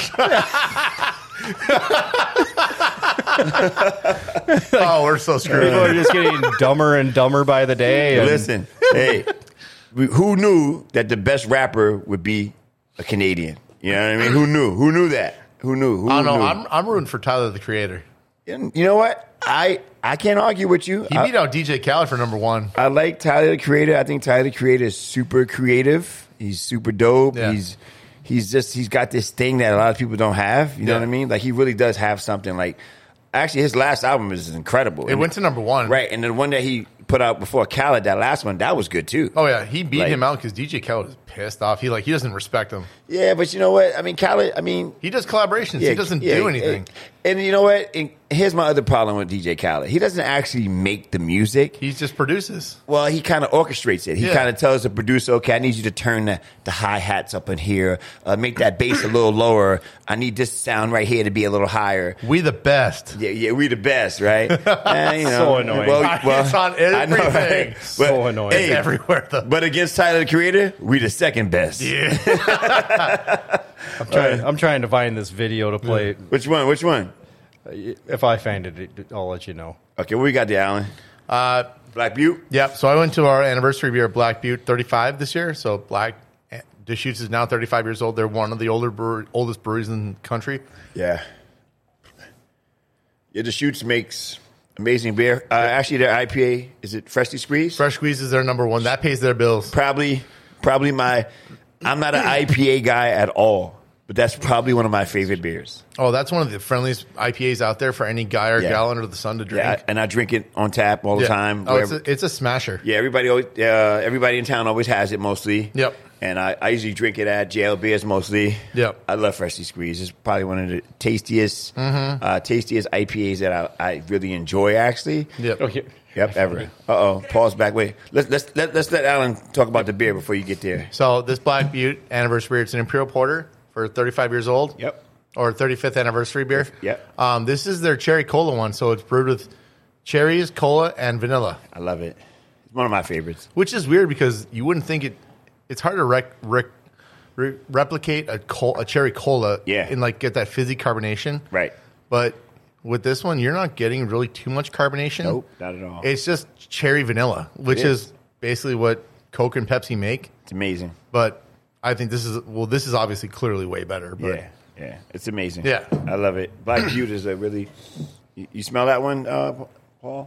Oh, we're so screwed. People are just getting dumber and dumber by the day. And Listen, hey, who knew that the best rapper would be a Canadian? You know what I mean? Who knew? Who knew that? Who knew? I don't know. I'm rooting for Tyler, the Creator. You know what? I can't argue with you. He beat out DJ Khaled for #1. I like Tyler, the Creator. I think Tyler, the Creator is super creative. He's super dope. Yeah. He's got this thing that a lot of people don't have. You know what I mean? Like he really does have something. Like actually, his last album is incredible. It went to #1, right? And the one that he put out before Khaled, that last one, that was good too. Oh yeah, he beat him out because DJ Khaled is pissed off. He doesn't respect him. Yeah, but you know what? I mean, Khaled. He does collaborations. He doesn't do anything. And you know what? And here's my other problem with DJ Khaled. He doesn't actually make the music. He just produces. Well, he kind of orchestrates it. He kind of tells the producer, okay, I need you to turn the hi-hats up in here, make that bass a little lower. I need this sound right here to be a little higher. We the best. Yeah, we the best, right? And, you know, so annoying. Well, it's on everything. I know, right? So annoying. It's everywhere, though. But against Tyler, the Creator, we the second best. Yeah. I'm trying to find this video to play. Which one? If I find it, I'll let you know. Okay, what we got there, Alan? Black Butte? Yep. So I went to our anniversary beer, Black Butte, 35 this year. So Black Deschutes is now 35 years old. They're one of the oldest breweries in the country. Yeah. Yeah, Deschutes makes amazing beer. Actually, their IPA, is it Freshly Squeezed? Fresh Squeeze is their #1. That pays their bills. Probably I'm not an IPA guy at all, but that's probably one of my favorite beers. Oh, that's one of the friendliest IPAs out there for any guy or gal under the sun to drink. Yeah, and I drink it on tap all the time. Oh, it's a smasher. Yeah, everybody in town always has it mostly. Yep. And I usually drink it at JL Beers mostly. Yep. I love Freshly Squeezed. It's probably one of the tastiest IPAs that I really enjoy, actually. Yep. Oh, here. Yep, ever. Pause back. Wait. Let's let Alan talk about the beer before you get there. So this Black Butte anniversary beer, it's an Imperial Porter for 35 years old. Yep. Or 35th anniversary beer. Yep. This is their cherry cola one, so it's brewed with cherries, cola, and vanilla. I love it. It's one of my favorites. Which is weird because you wouldn't think it. It's hard to replicate a cherry cola. Yeah. And get that fizzy carbonation. Right. But with this one, you're not getting really too much carbonation. Nope, not at all. It's just cherry vanilla, which is basically what Coke and Pepsi make. It's amazing. But I think this is obviously clearly way better. But Yeah, it's amazing. Yeah. I love it. Black Butte is a really... You smell that one, Paul?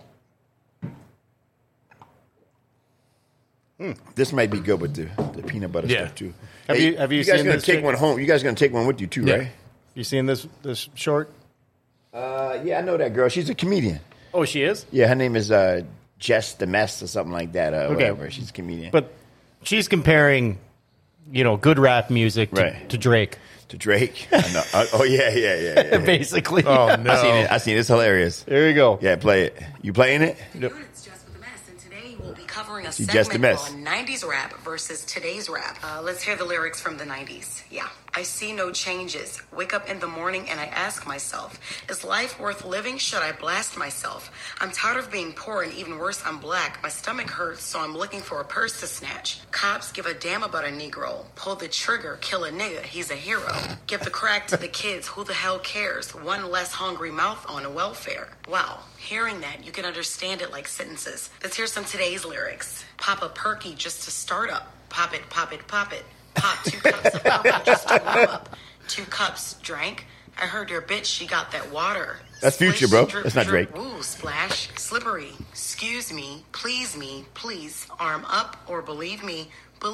This might be good with the peanut butter stuff, too. Have you guys seen gonna this take one home? You guys going to take one with you, too, right? You seen this short? Yeah, I know that girl. She's a comedian. Oh, she is? Yeah, her name is Jess the Mess or something like that. Whatever. She's a comedian. But she's comparing, good rap music to Drake. To Drake? I know. Oh, yeah. Basically. Oh, no. I seen it. It's hilarious. There you go. Yeah, play it. You playing it? Yep. It's Just with the Mess, and today we'll be covering a See, Just the segment Mess. on 90s rap versus today's rap. Let's hear the lyrics from the 90s. Yeah. I see no changes. Wake up in the morning and I ask myself, is life worth living? Should I blast myself? I'm tired of being poor and even worse, I'm black. My stomach hurts, so I'm looking for a purse to snatch. Cops give a damn about a Negro. Pull the trigger, kill a nigga, he's a hero. Give the crack to the kids, who the hell cares? One less hungry mouth on a welfare. Wow. Hearing that, you can understand it like sentences. Let's hear some today's lyrics. Pop a perky just to start up. Pop it, pop it, pop it. Pop 2 cups of alcohol just to warm up. 2 cups drank. I heard your bitch, she got that water. That's Future, bro. That's not Drake. Ooh, splash, slippery. Excuse me, please, arm up or believe me,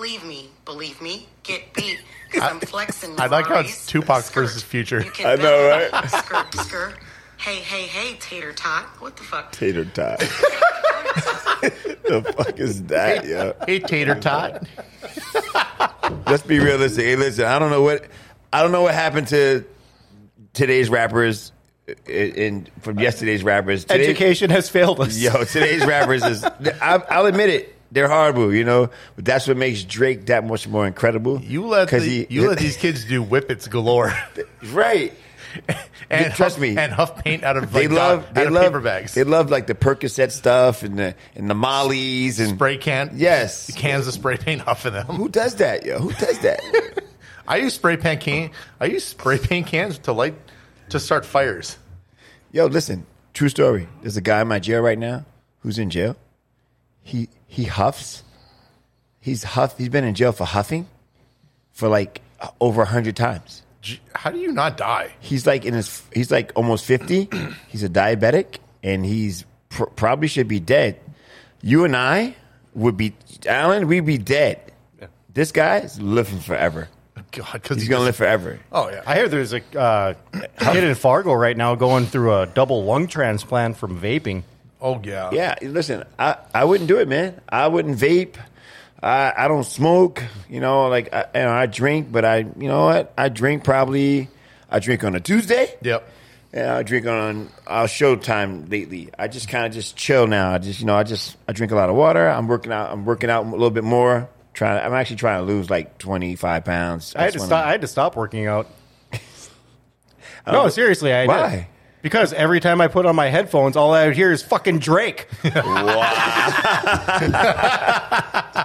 get beat. Cause I'm flexing. I like how it's Tupac versus Future. I know, right? Skirt. Hey, tater tot. What the fuck? Tater tot. The fuck is that, yo? Hey, tater tot. Let's be realistic. Hey, listen, I don't know what happened to today's rappers from yesterday's rappers. Education has failed us. Yo, today's rappers is. I'll admit it. They're horrible, but that's what makes Drake that much more incredible. You let these kids do whippets galore, right? And trust me, and huff paint out of they love paper bags. They love like the Percocet stuff and the Mollies and spray can. Yes, the cans of spray paint huffing them. Who does that, yo? Who does that? I use spray paint cans to start fires. Yo, listen, true story. There's a guy in my jail right now who's in jail. He huffs. He's been in jail for huffing for like over 100 times. How do you not die? He's like almost 50. He's a diabetic, and he's probably should be dead. You and I would be, Alan, we'd be dead. Yeah. This guy is living forever. God, because he's going to live forever. Oh, yeah. I hear there's a kid in Fargo right now going through a double lung transplant from vaping. Oh, yeah. Yeah, listen, I wouldn't do it, man. I wouldn't vape. I don't smoke. I drink, but you know what? I drink on a Tuesday. Yep. Yeah, I drink on Showtime lately. I just kind of just chill now. I drink a lot of water. I'm working out a little bit more. I'm actually trying to lose like 25 pounds. I had to stop working out. No, seriously, Why? did. Because every time I put on my headphones, all I would hear is fucking Drake. Wow.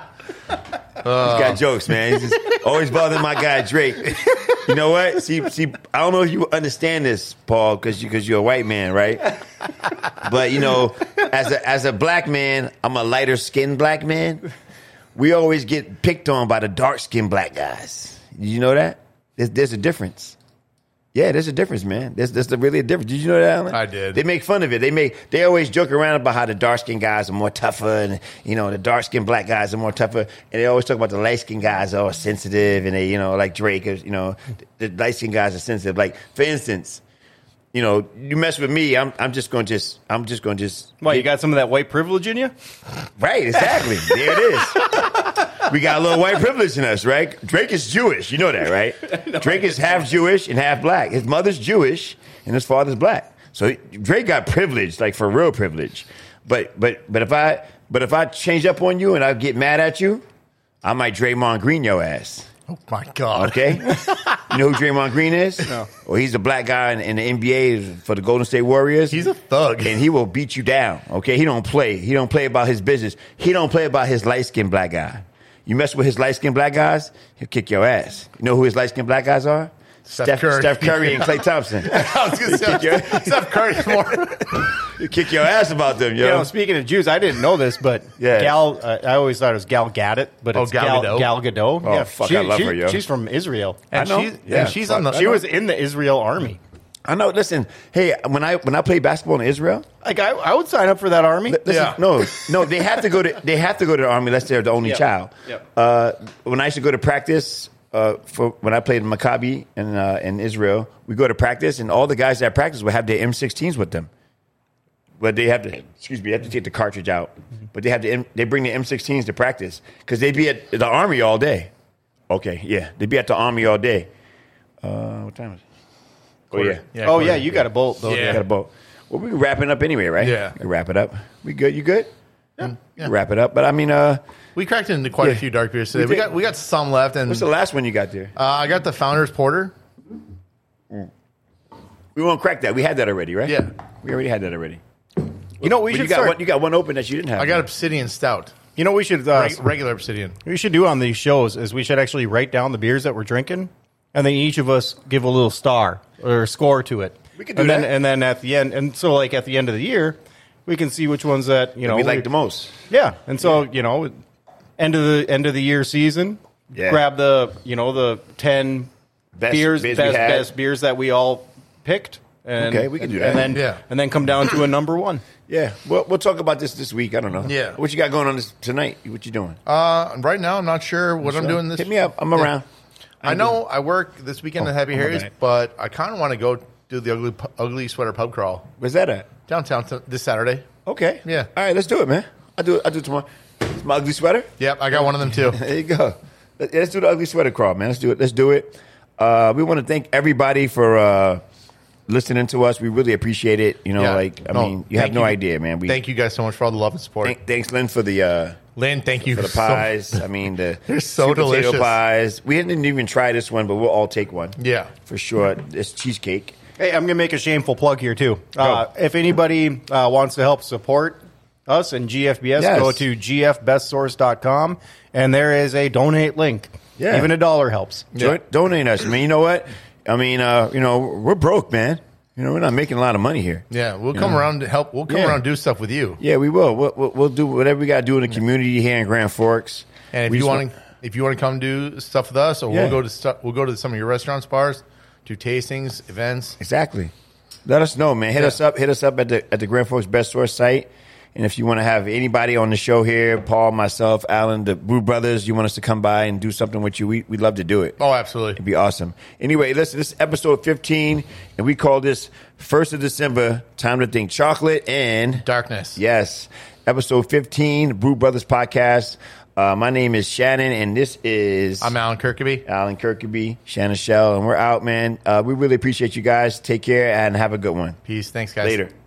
He's got jokes, man. He's just always bothering my guy Drake. You know what? See, I don't know if you understand this, Paul, because you're a white man, right? But as a black man, I'm a lighter skinned black man. We always get picked on by the dark skinned black guys. You know that? There's a difference. Yeah, there's a difference, man. There's really a difference. Did you know that, Alan? I did. They make fun of it. They always joke around about how the dark-skinned guys are more tougher, and the dark-skinned black guys are more tougher. And they always talk about the light-skinned guys are sensitive, and they, like Drake, the light-skinned guys are sensitive. Like, for instance, you mess with me, I'm just going to Why, you got some of that white privilege in you? Right, exactly. There it is. We got a little white privilege in us, right? Drake is Jewish. You know that, right? Drake is half Jewish and half black. His mother's Jewish and his father's black. So Drake got privilege, like for real privilege. But if I change up on you and I get mad at you, I might Draymond Green your ass. Oh my God. Okay? You know who Draymond Green is? No. Well, he's a black guy in the NBA for the Golden State Warriors. He's a thug. And he will beat you down. Okay? He don't play. He don't play about his business. He don't play about his light-skinned black guy. You mess with his light-skinned black guys, he'll kick your ass. You know who his light-skinned black guys are? Steph Curry and Klay Thompson. I was going to say, Steph Curry's more. You kick your ass about them, yo. Speaking of Jews, I didn't know this, but yeah. I always thought it was Gal Gadot, but it's Gal Gadot. Oh, yeah, fuck, I love her, yo. She's from Israel. And I know. She's she was in the Israel army. I know. Listen, hey, when I play basketball in Israel, like I would sign up for that army. Listen, no, they have to go to the army unless they're the only child. Yep. When I used to go to practice when I played in Maccabi in Israel, we go to practice, and all the guys that practice would have their M16s with them. But they have to take the cartridge out. But they bring the M16s to practice because they'd be at the army all day. Okay, yeah, they'd be at the army all day. What time is it? Oh, yeah. You got a bolt, though. Yeah. Got a bolt. Well, we're wrapping up anyway, right? Yeah. We can wrap it up. We good? You good? Yeah. Wrap it up. But I mean, we cracked into quite a few dark beers today. We got some left. And what's the last one you got there? I got the Founders Porter. We won't crack that. We had that already, right? Yeah. We already had that already. We should start. You got one open that you didn't have. I got Obsidian Stout. We should regular Obsidian. We should do on these shows is we should actually write down the beers that we're drinking, and then each of us give a little star or score to it. We could do that. And then at the end, at the end of the year, we can see which ones that we like the most. Yeah, and so end of the year season, grab the 10 best beers that we all picked. And, okay, we can do that. And then come down to a number one. Yeah, we'll talk about this week. I don't know. Yeah. What you got going on tonight? What you doing? Right now, I'm not sure what I'm doing this. Hit me up. I'm around. I know I work this weekend at Happy Harry's, but I kind of want to go do the ugly sweater pub crawl. Where's that at? Downtown this Saturday. Okay. Yeah. All right, let's do it, man. I'll do it tomorrow. It's my ugly sweater? Yep, I got one of them too. There you go. Let's do the ugly sweater crawl, man. Let's do it. We want to thank everybody for listening to us. We really appreciate it. You know, you have no idea, man. Thank you guys so much for all the love and support. Thanks, Lynn, for the Lynn, thank you for the pies. I mean, they're so delicious. Potato pies. We didn't even try this one, but we'll all take one. Yeah, for sure. It's cheesecake. Hey, I'm going to make a shameful plug here, too. If anybody wants to help support us and GFBS, go to gfbestsource.com, and there is a donate link. Yeah. Even $1 helps. Donate us. I mean, you know what? I mean, we're broke, man. You know, we're not making a lot of money here. Yeah, we'll come around to help. We'll come around and do stuff with you. Yeah, we will. We'll do whatever we got to do in the community here in Grand Forks. And if you want to come do stuff with us, or we'll go to some of your restaurants, bars, do tastings, events. Exactly. Let us know, man. Hit us up at the Grand Forks Best Source site. And if you want to have anybody on the show here, Paul, myself, Alan, the Brew Brothers, you want us to come by and do something with you, we'd love to do it. Oh, absolutely. It'd be awesome. Anyway, listen, this is episode 15, and we call this 1st of December, Time to Think Chocolate and Darkness. Yes. Episode 15, Brew Brothers Podcast. My name is Shannon, and this is... I'm Alan Kirkeby. Shannon Shell, and we're out, man. We really appreciate you guys. Take care, and have a good one. Peace. Thanks, guys. Later.